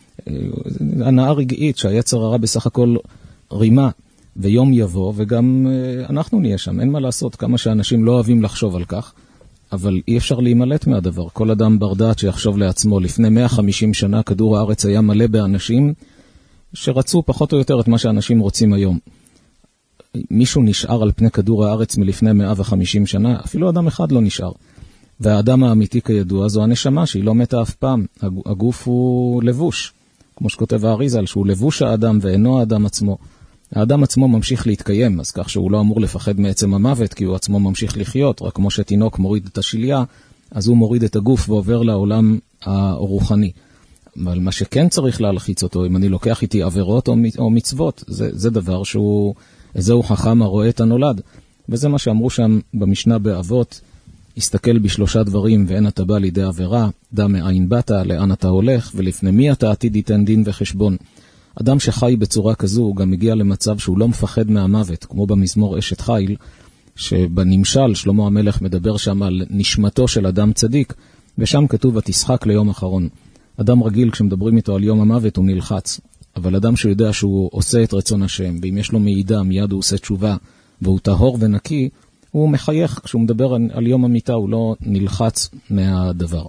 הנאה רגעית שהיצר הרע בסך הכל רימה, ויום יבוא, וגם אנחנו נהיה שם, אין מה לעשות, כמה שאנשים לא אוהבים לחשוב על כך, אבל אי אפשר להימלט מהדבר. כל אדם בר דעת שיחשוב לעצמו, לפני 150 שנה כדור הארץ היה מלא באנשים שרצו פחות או יותר את מה שאנשים רוצים היום. מישהו נשאר על פני כדור הארץ מלפני 150 שנה, אפילו אדם אחד לא נשאר. והאדם האמיתי כידוע זו הנשמה שהיא לא מתה אף פעם. הגוף הוא לבוש, כמו שכותב האריזל, שהוא לבוש האדם ואינו האדם עצמו. האדם עצמו ממשיך להתקיים, אז כך שהוא לא אמור לפחד מעצם המוות, כי הוא עצמו ממשיך לחיות, רק כמו שתינוק מוריד את השליה, אז הוא מוריד את הגוף ועובר לעולם הרוחני. אבל מה שכן צריך להלחיץ אותו, אם אני לוקח איתי עבירות או מצוות, זה דבר שהוא, זהו חכם הרואה את הנולד. וזה מה שאמרו שם במשנה באבות, הסתכל בשלושה דברים ואין אתה בא לידי עבירה, דע מאין באת, לאן אתה הולך, ולפני מי אתה עתיד ייתן דין וחשבון. אדם שחי בצורה כזו הוא גם מגיע למצב שהוא לא מפחד מהמוות, כמו במזמור אשת חיל, שבנמשל שלמה המלך מדבר שם על נשמתו של אדם צדיק, ושם כתוב ותשחק ליום אחרון. אדם רגיל כשמדברים איתו על יום המוות הוא נלחץ, אבל אדם שיודע שהוא עושה את רצון השם, ואם יש לו מידע מיד הוא עושה תשובה, והוא טהור ונקי, הוא מחייך כשהוא מדבר על יום המיטה, הוא לא נלחץ מהדבר.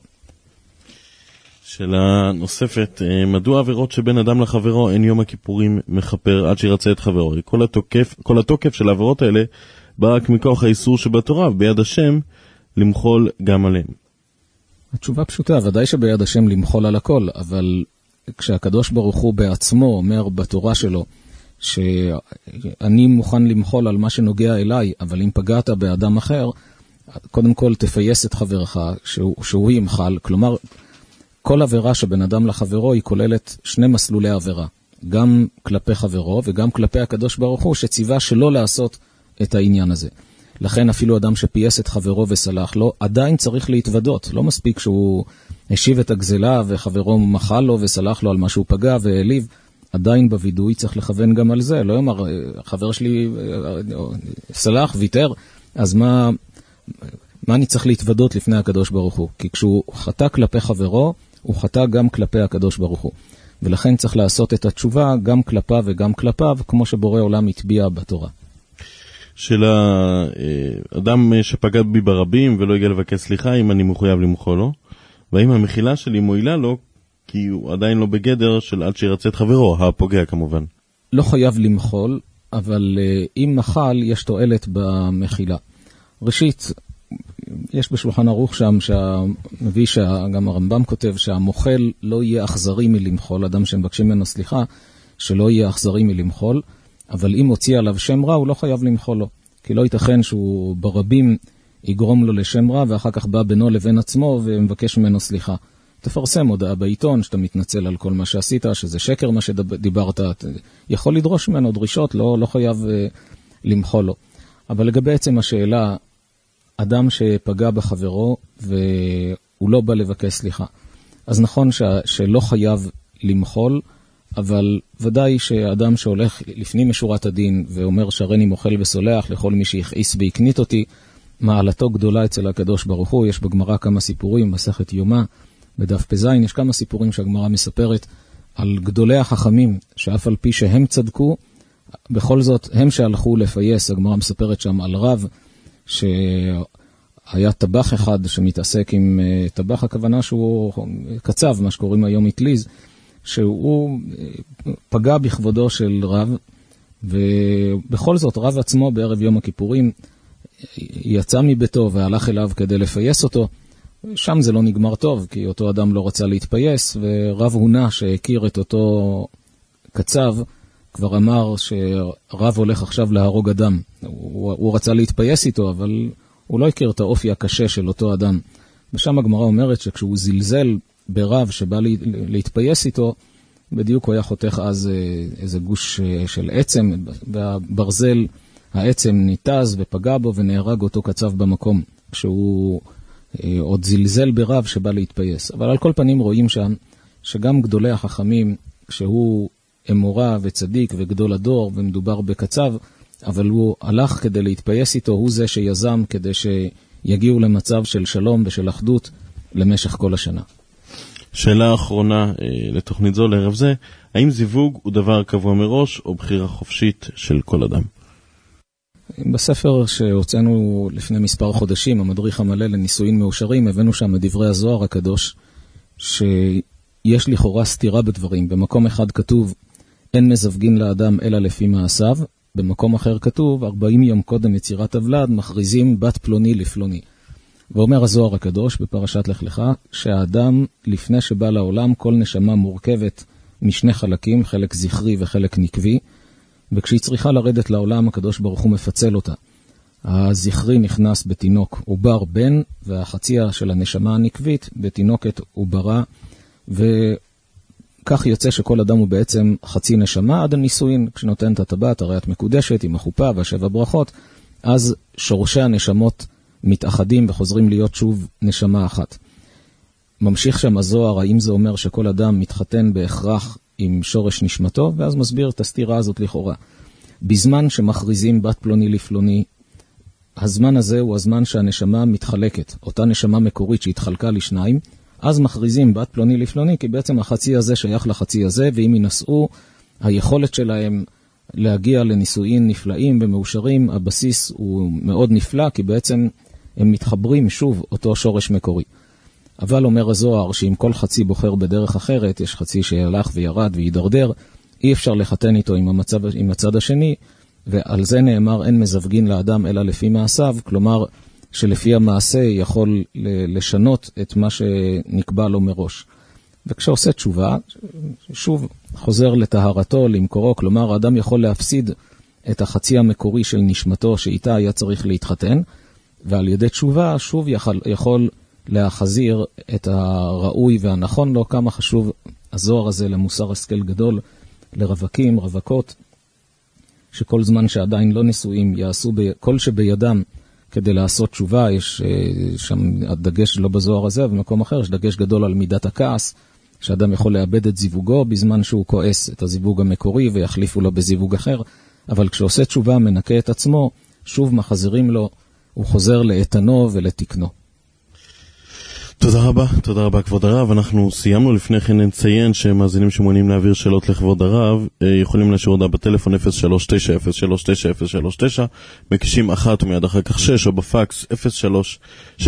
שאלה נוספת, מדוע עבירות שבין אדם לחברו אין יום הכיפורים מחפר עד שירצה את חברו? כל התוקף של העבירות האלה בא רק מכוח האיסור שבתורה, וביד השם למחול גם עליהם. התשובה פשוטה, ודאי שביד השם למחול על הכל, אבל כשהקדוש ברוך הוא בעצמו אומר בתורה שלו, שאני מוכן למחול על מה שנוגע אליי, אבל אם פגעת באדם אחר, קודם כל תפייס את חברך שהוא ימחל, כלומר, כל עבירה שבין אדם לחברו היא כוללת שני מסלולי עבירה, גם כלפי חברו וגם כלפי הקדוש ברוך הוא שציווה שלא לעשות את העניין הזה. לכן אפילו אדם שפייס את חברו וסלח לו, עדיין צריך להתוודות. לא מספיק שהוא השיב את הגזלה וחברו מחל לו וסלח לו על מה שהוא פגע והעליב, עדיין בוידוי צריך לכוון גם על זה. לא יאמר, חבר שלי סלח, ויתר, אז מה אני צריך להתוודות לפני הקדוש ברוך הוא? כי כשהוא חטא כלפי חברו, הוא חטא גם כלפי הקדוש ברוך הוא. ולכן צריך לעשות את התשובה גם כלפיו וגם כלפיו, כמו שבורא עולם התביע בתורה. של האדם שפגע בי ברבים ולא הגיע לבקש סליחה, אם אני מחויב למחול לו, והאם המחילה שלי מועילה לו, כי הוא עדיין לא בגדר של עד שירצה את חברו, הפוגע כמובן. לא חייב למחול, אבל אם מחל יש תועלת במחילה. ראשית, יש בשולחן ערוך שם, מביא שגם הרמב"ם כותב שהמוחל לא יהיה אכזרי מלמחול, אדם שמבקשים ממנו סליחה, שלא יהיה אכזרי מלמחול, אבל אם הוציא עליו שם רע, הוא לא חייב למחול לו. כי לא ייתכן שהוא ברבים יגרום לו לשם רע, ואחר כך בא בינו לבין עצמו ומבקש ממנו סליחה. תפרסם הודעה בעיתון שאתה מתנצל על כל מה שעשית, שזה שקר מה שדיברת, יכול לדרוש ממנו דרישות, לא חייב למחול לו. אבל לגבי עצם השאלה, אדם שפגע בחברו והוא לא בא לבקש סליחה. אז נכון שלא חייב למחול, אבל ודאי שאדם שהולך לפנים משורת הדין ואומר שרני מוחל וסולח לכל מי שיכעיס ויקנית אותי, מעלתו גדולה אצל הקדוש ברוך הוא. יש בגמרא כמה סיפורים, מסכת יומא, בדף פזין, יש כמה סיפורים שהגמרא מספרת על גדולי החכמים, שאף על פי שהם צדקו, בכל זאת הם שהלכו לפייס. הגמרא מספרת שם על רב, שהיה טבח אחד שמתעסק עם טבח, הכוונה שהוא קצב, מה שקוראים היום אטליז, שהוא פגע בכבודו של רב, ובכל זאת רב עצמו בערב יום הכיפורים יצא מביתו והלך אליו כדי לפייס אותו. שם זה לא נגמר טוב, כי אותו אדם לא רצה להתפייס, ורב הונה שהכיר את אותו קצב, כבר אמר שרב הולך עכשיו להרוג אדם. הוא רצה להתפייס איתו, אבל הוא לא הכיר את האופי הקשה של אותו אדם. ושם הגמרא אומרת שכשהוא זלזל ברב שבא להתפייס איתו, בדיוק הוא היה חותך אז איזה גוש של עצם, והברזל, העצם ניתז ופגע בו ונהרג אותו קצב במקום, כשהוא עוד זלזל ברב שבא להתפייס. אבל על כל פנים רואים שם שגם גדולי החכמים, כשהוא אמורה וצדיק וגדול הדור ומדובר בקצב, אבל הוא הלך כדי להתפייס איתו, הוא זה שיזם כדי שיגיעו למצב של שלום ושל אחדות למשך כל השנה. שאלה אחרונה לתוכנית זו לערב זה, האם זיווג הוא דבר קבוע מראש או בחירה חופשית של כל אדם? בספר שהוצאנו לפני מספר חודשים, המדריך המלא לנישואין מאושרים, הבאנו שם דברי הזוהר הקדוש, שיש לכאורה סתירה בדברים. במקום אחד כתוב, אין מזווגין לאדם אלא לפי מעשיו, במקום אחר כתוב, 40 יום קודם יצירת הוולד, מכריזים בת פלוני לפלוני. ואומר הזוהר הקדוש בפרשת לך לך, שהאדם לפני שבא לעולם, כל נשמה מורכבת משני חלקים, חלק זכרי וחלק נקבי, וכשהיא צריכה לרדת לעולם, הקדוש ברוך הוא מפצל אותה. הזכרי נכנס בתינוק עובר בן, והחציה של הנשמה הנקבית בתינוקת עוברה, וכך יוצא שכל אדם הוא בעצם חצי נשמה עד הנישואין. כשנותן את הטבעת, הרי את מקודשת עם החופה והשבע ברכות, אז שורשי הנשמות מתאחדים וחוזרים להיות שוב נשמה אחת. ממשיך שם הזוהר, האם זה אומר שכל אדם מתחתן בהכרח עם שורש נשמתו, ואז מסביר את הסתירה הזאת לכאורה. בזמן שמכריזים בת פלוני לפלוני, הזמן הזה הוא הזמן שהנשמה מתחלקת. אותה נשמה מקורית שהתחלקה לשניים, אז מכריזים בת פלוני לפלוני, כי בעצם החצי הזה שייך לחצי הזה, ואם ינסעו, היכולת שלהם להגיע לנישואין נפלאים ומאושרים, הבסיס הוא מאוד נפלא, כי בעצם הם מתחברים שוב אותו שורש מקורי. אבל אומר הזוהר שאם כל חצי בוחר בדרך אחרת, יש חצי שהלך וירד וידרדר, אי אפשר לחתן איתו עם הצד השני, ועל זה נאמר אין מזווגין לאדם אלא לפי מעשיו, כלומר שלפי המעשה יכול לשנות את מה שנקבע לו מראש. וכשעושה תשובה, שוב חוזר לטהרתו, למקורו, כלומר האדם יכול להפסיד את החצי המקורי של נשמתו שאיתה היה צריך להתחתן, ועל ידי תשובה שוב יכול להחזיר את הראוי והנכון לו. כמה חשוב הזוהר הזה למוסר השכל גדול, לרווקים, רווקות, שכל זמן שעדיין לא נשואים יעשו כל שבידם כדי לעשות תשובה. יש שם הדגש לא בזוהר הזה, במקום אחר יש דגש גדול על מידת הכעס, שאדם יכול לאבד את זיווגו בזמן שהוא כועס את הזיווג המקורי ויחליפו לו בזיווג אחר, אבל כשעושה תשובה מנקה את עצמו, שוב מחזירים לו, הוא חוזר לאיתנו ולתקנו. תודה רבה כבוד הרב. אנחנו סיימנו. לפני כן נציין שמאזינים שמעוניינים להעביר שאלות לכבוד הרב יכולים להשאיר הודעה בטלפון 03903939, מקישים 1 ומיד אחר כך 6, או בפקס 0361644777,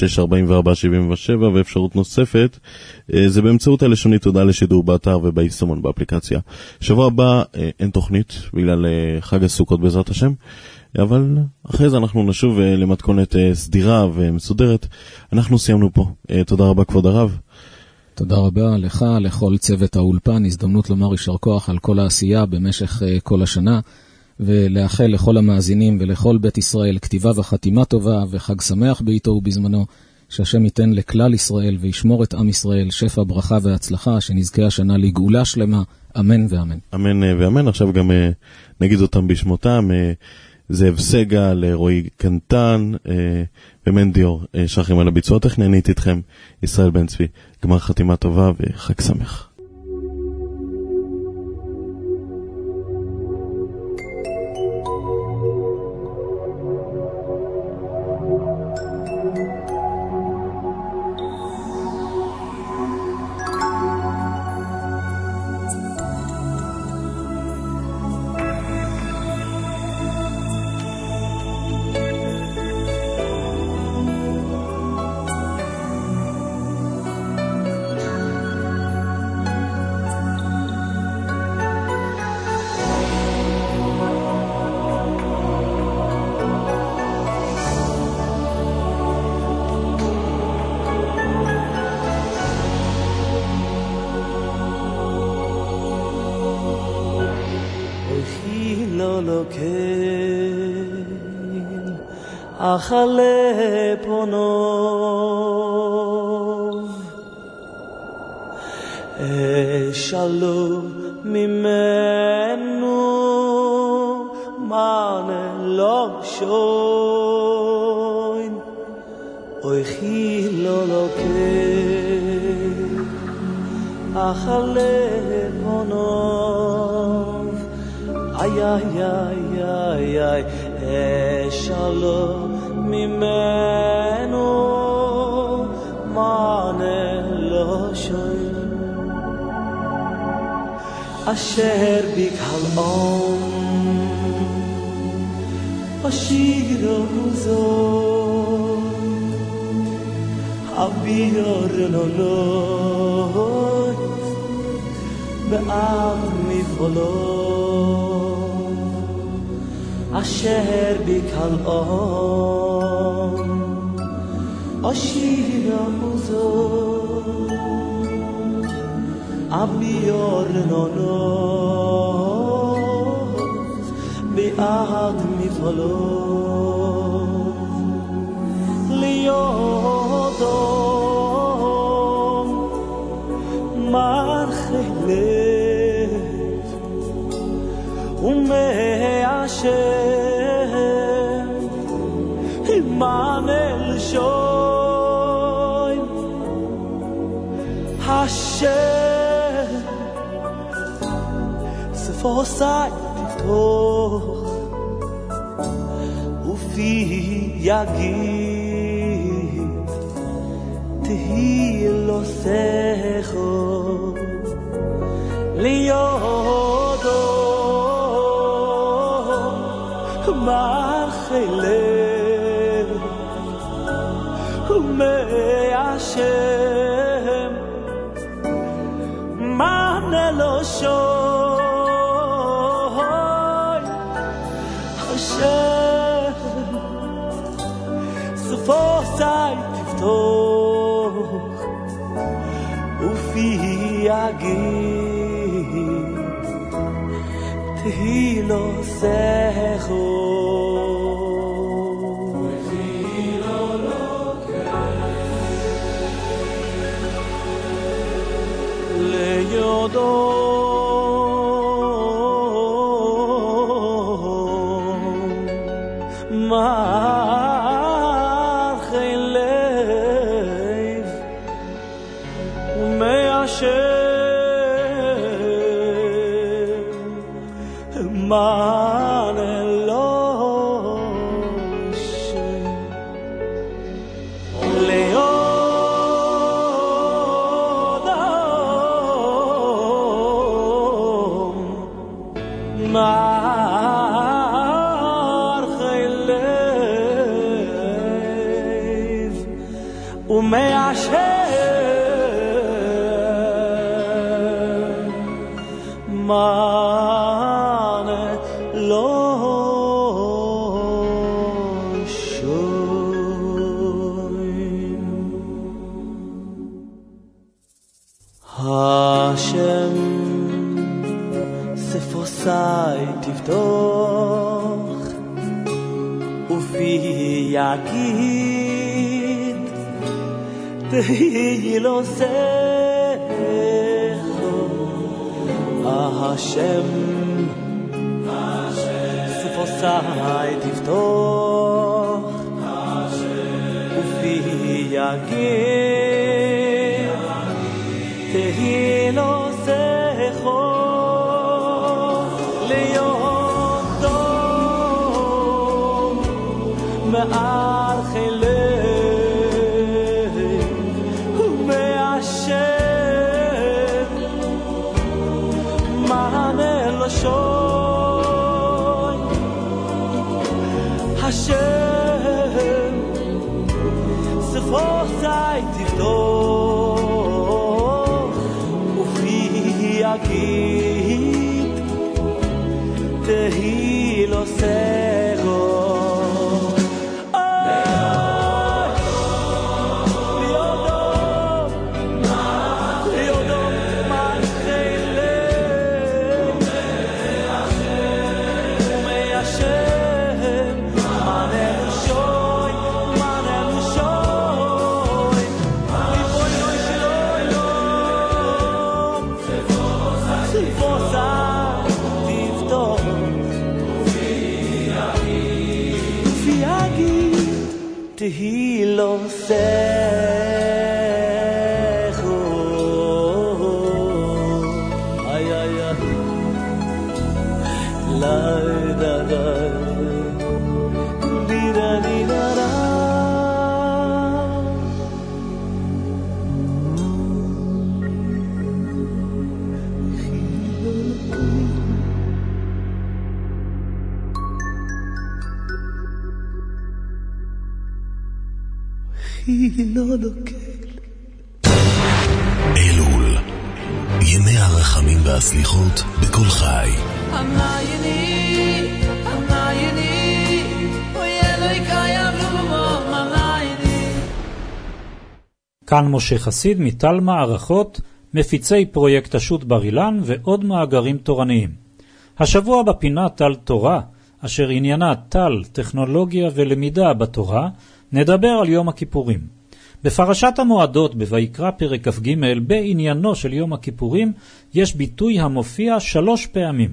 ואפשרות נוספת זה באמצעות הלשונית הודעה לשידור באתר וביישומון באפליקציה. שבוע הבא אין תוכנית בגלל חג הסוכות בעזרת השם. אבל אחרי זה אנחנו נשוב למתכונת סדירה ומסודרת. אנחנו סיימנו פה. תודה רבה כבוד הרב. תודה רבה לך, לכל צוות האולפן, הזדמנות לומר יישר כוח על כל העשייה במשך כל השנה, ולאחל לכל המאזינים ולכל בית ישראל כתיבה וחתימה טובה וחג שמח בעיתו ובזמנו, שהשם ייתן לכלל ישראל וישמור את עם ישראל שפע ברכה והצלחה, שנזכה השנה לגאולה שלמה, אמן ואמן. אמן ואמן. עכשיו גם נגיד אותם בשמותם, זאב סגל, רועי קנטן ומנדיור שחרים על הביצוע הטכני. אני איתכם ישראל בן צבי, גמר חתימה טובה וחג שמח. אחלה פונו אשאלו ממנו מענה לא שוין אוי חילו לא כן אחלה פונו איי איי איי איי איי אשאלו ממנו מענה לא שוין אשר בקהלאום אשירו זו אבירנו לו בעד מפעולו אשר בקהלאום אשירו זו אבירנו לו בעד מפעולו ליודום מרחי לב ומאשר עמנל שוין השם ספוסי תפתוח ופי יגיד תהי לו שכו ליודו מרחי לב ומאשם מענה לו שוין השם ספוסי תפתוח ופי יגיד תהי לו שכו ליודום מרחי לב ומאשר מענה לו שם ליודום מרחי לב ומאשר מענה לו השם ספוסי תפתוח ופי יגיד תהי לו השם ספוסי תפתוח ופי יגיד תהי לו ליום טוב מעל חילך ומאשר מענה לשוי השם ספוסי תפתוח ופי יגיד תהי לו תהי לו סכו איי איי איי לה דה דה דידה דידה דה אלול, ימי הרחמים והסליחות בכל חי. המעייני, המעייני, אוי אלוהי קיים ובו המעייני. כאן משה חסיד מטל מערכות, מפיצי פרויקט השו"ת בר אילן ועוד מאגרים תורניים. השבוע בפינה טל תורה, אשר עניינה טל, טכנולוגיה ולמידה בתורה, נדבר על יום הכיפורים. בפרשת המועדות בויקרא פרק כ"ג בעניינו של יום הכיפורים יש ביטוי המופיע 3 פעמים,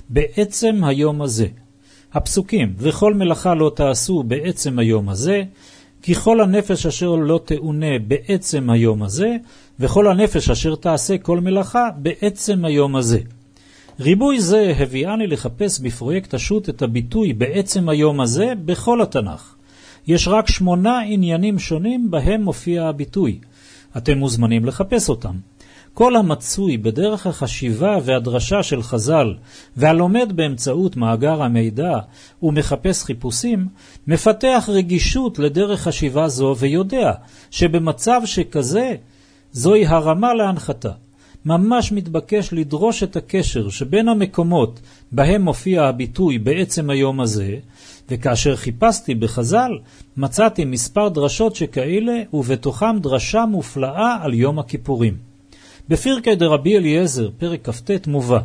בעצם היום הזה. הפסוקים, וכל מלאכה לא תעשו בעצם היום הזה, כי כל הנפש אשר לא תאונה בעצם היום הזה, וכל הנפש אשר תעשה כל מלאכה בעצם היום הזה. ריבוי זה הביאני לחפש בפרויקט השו"ת את הביטוי בעצם היום הזה בכל התנ"ך. יש רק 8 עניינים שונים בהם מופיע הביטוי. אתם מוזמנים לחפש אותם. כל המצוי בדרך החשיבה והדרשה של חז"ל, והלומד באמצעות מאגר המידע ומחפש חיפושים, מפתח רגישות לדרך חשיבה זו ויודע שבמצב שכזה זוהי הרמה להנחתה. ממש מתבקש לדרוש את הקשר שבין המקומות בהם מופיע הביטוי בעצם היום הזה, וכאשר חיפשתי בחז"ל, מצאתי מספר דרשות שכאלה, ובתוכם דרשה מופלאה על יום הכיפורים. בפרקי דרבי אליעזר, פרק כ"ט מובא,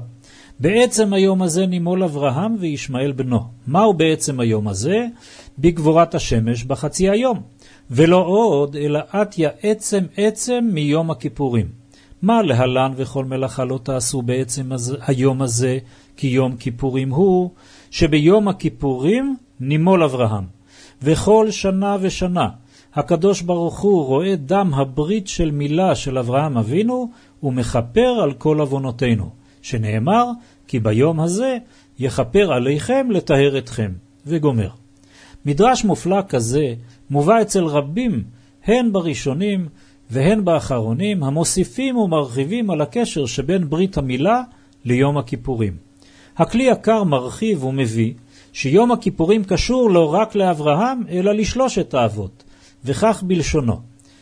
בעצם היום הזה נימול אברהם וישמעאל בנו. מהו בעצם היום הזה? בגבורת השמש בחצי היום. ולא עוד, אלא עתיה עצם מיום הכיפורים. מה להלן וכל מלאכה לא תעשו בעצם היום הזה, כי יום כיפורים הוא, שביום הכיפורים נימול אברהם. וכל שנה ושנה, הקדוש ברוך הוא רואה דם הברית של מילה של אברהם אבינו, ומחפר על כל עוונותינו, שנאמר, כי ביום הזה יכפר עליכם לטהר אתכם. וגומר. מדרש מופלא כזה מובא אצל רבים, הן בראשונים והן באחרונים, המוסיפים ומרחיבים על הקשר שבין ברית המילה ליום הכיפורים. הכלי יקר מרחיב ומביא שיום הכיפורים קשור לא רק לאברהם, אלא לשלושת האבות, וכך בלשונו.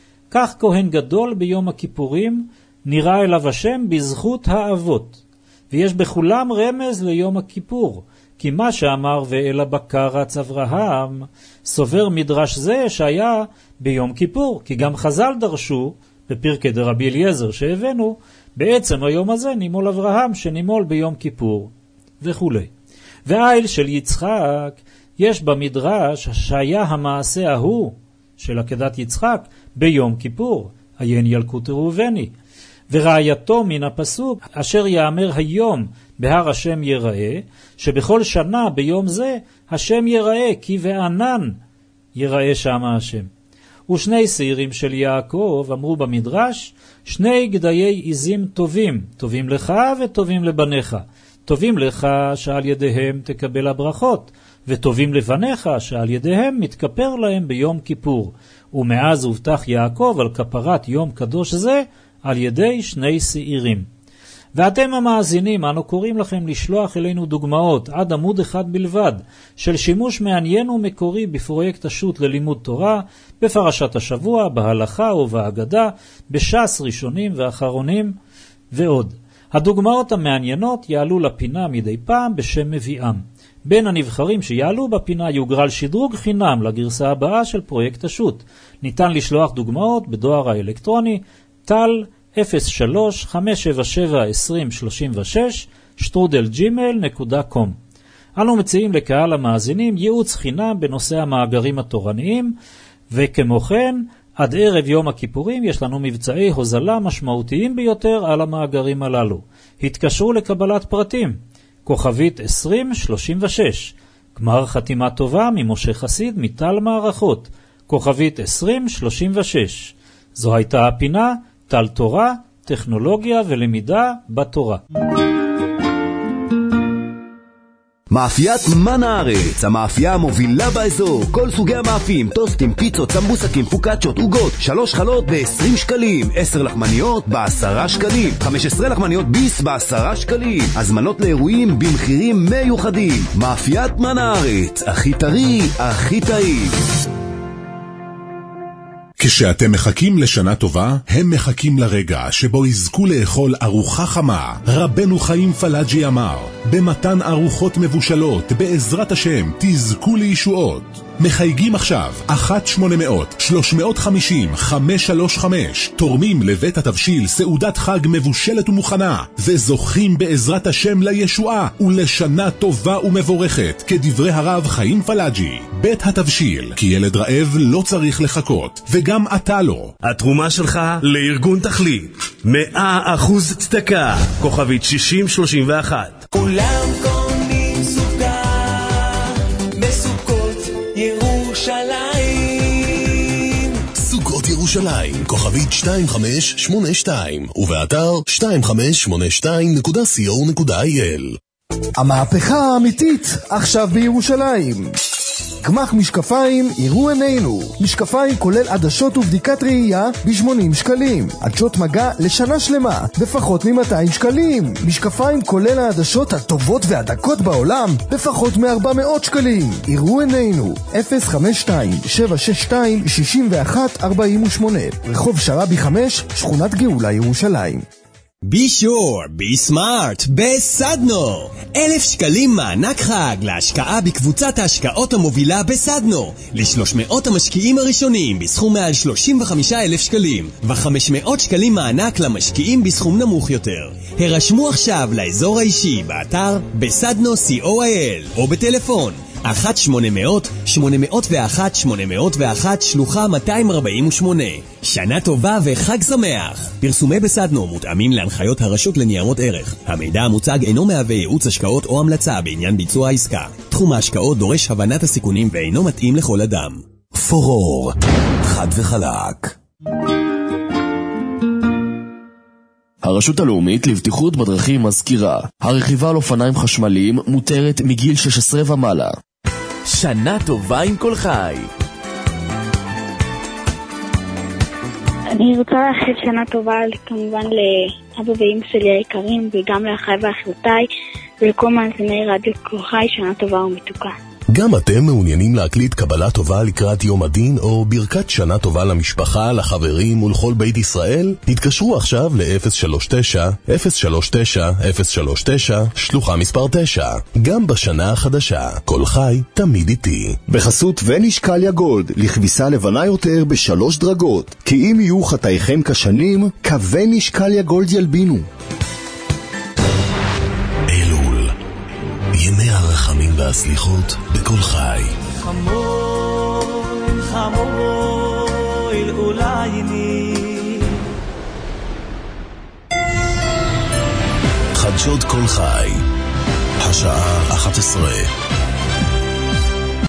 כך כהן גדול ביום הכיפורים נראה אליו השם בזכות האבות, ויש בכולם רמז ליום הכיפור, כי מה שאמר ואלה בקר רץ אברהם, סובר מדרש זה שהיה ביום כיפור, כי גם חז"ל דרשו, בפרקי דרבי אליעזר שהבאנו, בעצם היום הזה נימול אברהם שנימול ביום כיפור וכו'. והאיל של יצחק, יש במדרש שהיה המעשה ההוא של עקדת יצחק ביום כיפור, עיין ילקוט ראובני. ורעייתו מן הפסוק אשר יאמר היום בהר השם יראה, שבכל שנה ביום זה השם יראה, כי וענן יראה שם השם. ושני שעירים של יעקב אמרו במדרש, שני גדיי עזים טובים, טובים לך וטובים לבניך. טובים לך שעל ידיהם תקבל הברכות, וטובים לבניך שעל ידיהם מתכפר להם ביום כיפור. ומאז הובטח יעקב על כפרת יום קדוש זה על ידי שני שעירים. ואתם המאזינים, אנו קוראים לכם לשלוח אלינו דוגמאות עד עמוד אחד בלבד של שימוש מעניין ומקורי בפרויקט השו"ת ללימוד תורה, בפרשת השבוע, בהלכה ובהגדה, בש"ס ראשונים ואחרונים ועוד. הדוגמאות המעניינות יעלו לפינה מדי פעם בשם מביאם. בין הנבחרים שיעלו בפינה יוגרל שדרוג חינם לגרסה הבאה של פרויקט השו"ת. ניתן לשלוח דוגמאות בדואר האלקטרוני טל 03-577-2036 אנו מציעים לקהל המאזינים ייעוץ חינם בנושא המאגרים התורניים, וכמו כן עד ערב יום הכיפורים יש לנו מבצעי הוזלה משמעותיים ביותר על המאגרים הללו. התקשרו לקבלת פרטים, כוכבית 2036, גמר חתימה טובה ממשה חסיד מטל מערכות, כוכבית 2036. זו הייתה הפינה טל תורה, טכנולוגיה ולמידה בתורה. מאפיית מן הארץ, המאפייה המובילה באזור. כל סוגי המאפים, טוסטים, פיצות, סמבוסקים, פוקצ'ות, עוגות, 3 חלות ב-20 שקלים, 10 לחמניות ב-10 שקלים, 15 לחמניות ביס ב-10 שקלים. הזמנות לאירועים במחירים מיוחדים. מאפיית מן הארץ, הכי טרי, הכי טעים. כשאתם מחכים לשנה טובה, הם מחכים לרגע שבו יזכו לאכול ארוחה חמה. רבנו חיים פלאג'י אמר, במתן ארוחות מבושלות, בעזרת השם, תזכו לישועות. מחייגים עכשיו, 1-800-350-535, תורמים לבית התבשיל סעודת חג מבושלת ומוכנה, וזוכים בעזרת השם לישועה ולשנה טובה ומבורכת, כדברי הרב חיים פלאג'י. בית התבשיל, כי ילד רעב לא צריך לחכות, וגם אתה לא. התרומה שלך לארגון תכלית, 100% צדקה, כוכבית 6031. כולם קונים סוכה בסוכות ירושלים. סוכות ירושלים, כוכבית 2582, ובאתר 2582.co.il. המהפכה האמיתית עכשיו בירושלים. גמח משקפיים יראו עינינו. משקפיים כולל עדשות ובדיקת ראייה ב-80 שקלים. עדשות מגע לשנה שלמה בפחות מ-200 שקלים. משקפיים כולל העדשות הטובות והדקות בעולם בפחות מ-400 שקלים. יראו עינינו. 052-762-6148, רחוב שרבי 5, שכונת גאולה ירושלים. Be sure, be smart, בסדנו. 1,000 שקלים מענק חג להשקעה בקבוצת ההשקעות המובילה בסדנו. ל300 המשקיעים הראשונים בסכום מעל 35,000 שקלים. ו500 שקלים מענק למשקיעים בסכום נמוך יותר. הרשמו עכשיו לאזור האישי באתר בסדנו co.il או בטלפון 1-800-801-801 שלוחה 248. שנה טובה וחג שמח. פרסומי בסדנו מותאמים להנחיות הרשות לניירות ערך. המידע המוצג אינו מהווה ייעוץ השקעות או המלצה בעניין ביצוע העסקה. תחום ההשקעות דורש הבנת הסיכונים ואינו מתאים לכל אדם. פורור, חד וחלק. הרשות הלאומית לבטיחות בדרכים מזכירה, הרכיבה על אופניים חשמליים מותרת מגיל 16 ומעלה. שנה טובה עם כל חי. אני רוצה לאחל שנה טובה כמובן לאבא ואמא שלי היקרים, וגם לאחיי ואחיותיי ולכל מאזיני רדיו כל חי. שנה טובה ומתוקה. גם אתם מעוניינים להקליט קבלה טובה לקראת יום הדין או ברכת שנה טובה למשפחה, לחברים ולכל בית ישראל? התקשרו עכשיו ל-039-039-039 שלוחה מספר 9. גם בשנה החדשה, כל חי תמיד איתי. בחסות ונשקליה גולד, לכביסה לבנה יותר ב3 דרגות. כי אם יהיו חטאיכם כשנים, כוונשקליה גולד ילבינו. אלול, ימי הרחמים והסליחות בכל חי. חמוי, חמוי, אולי ני. חדשות כל חי, השעה 11.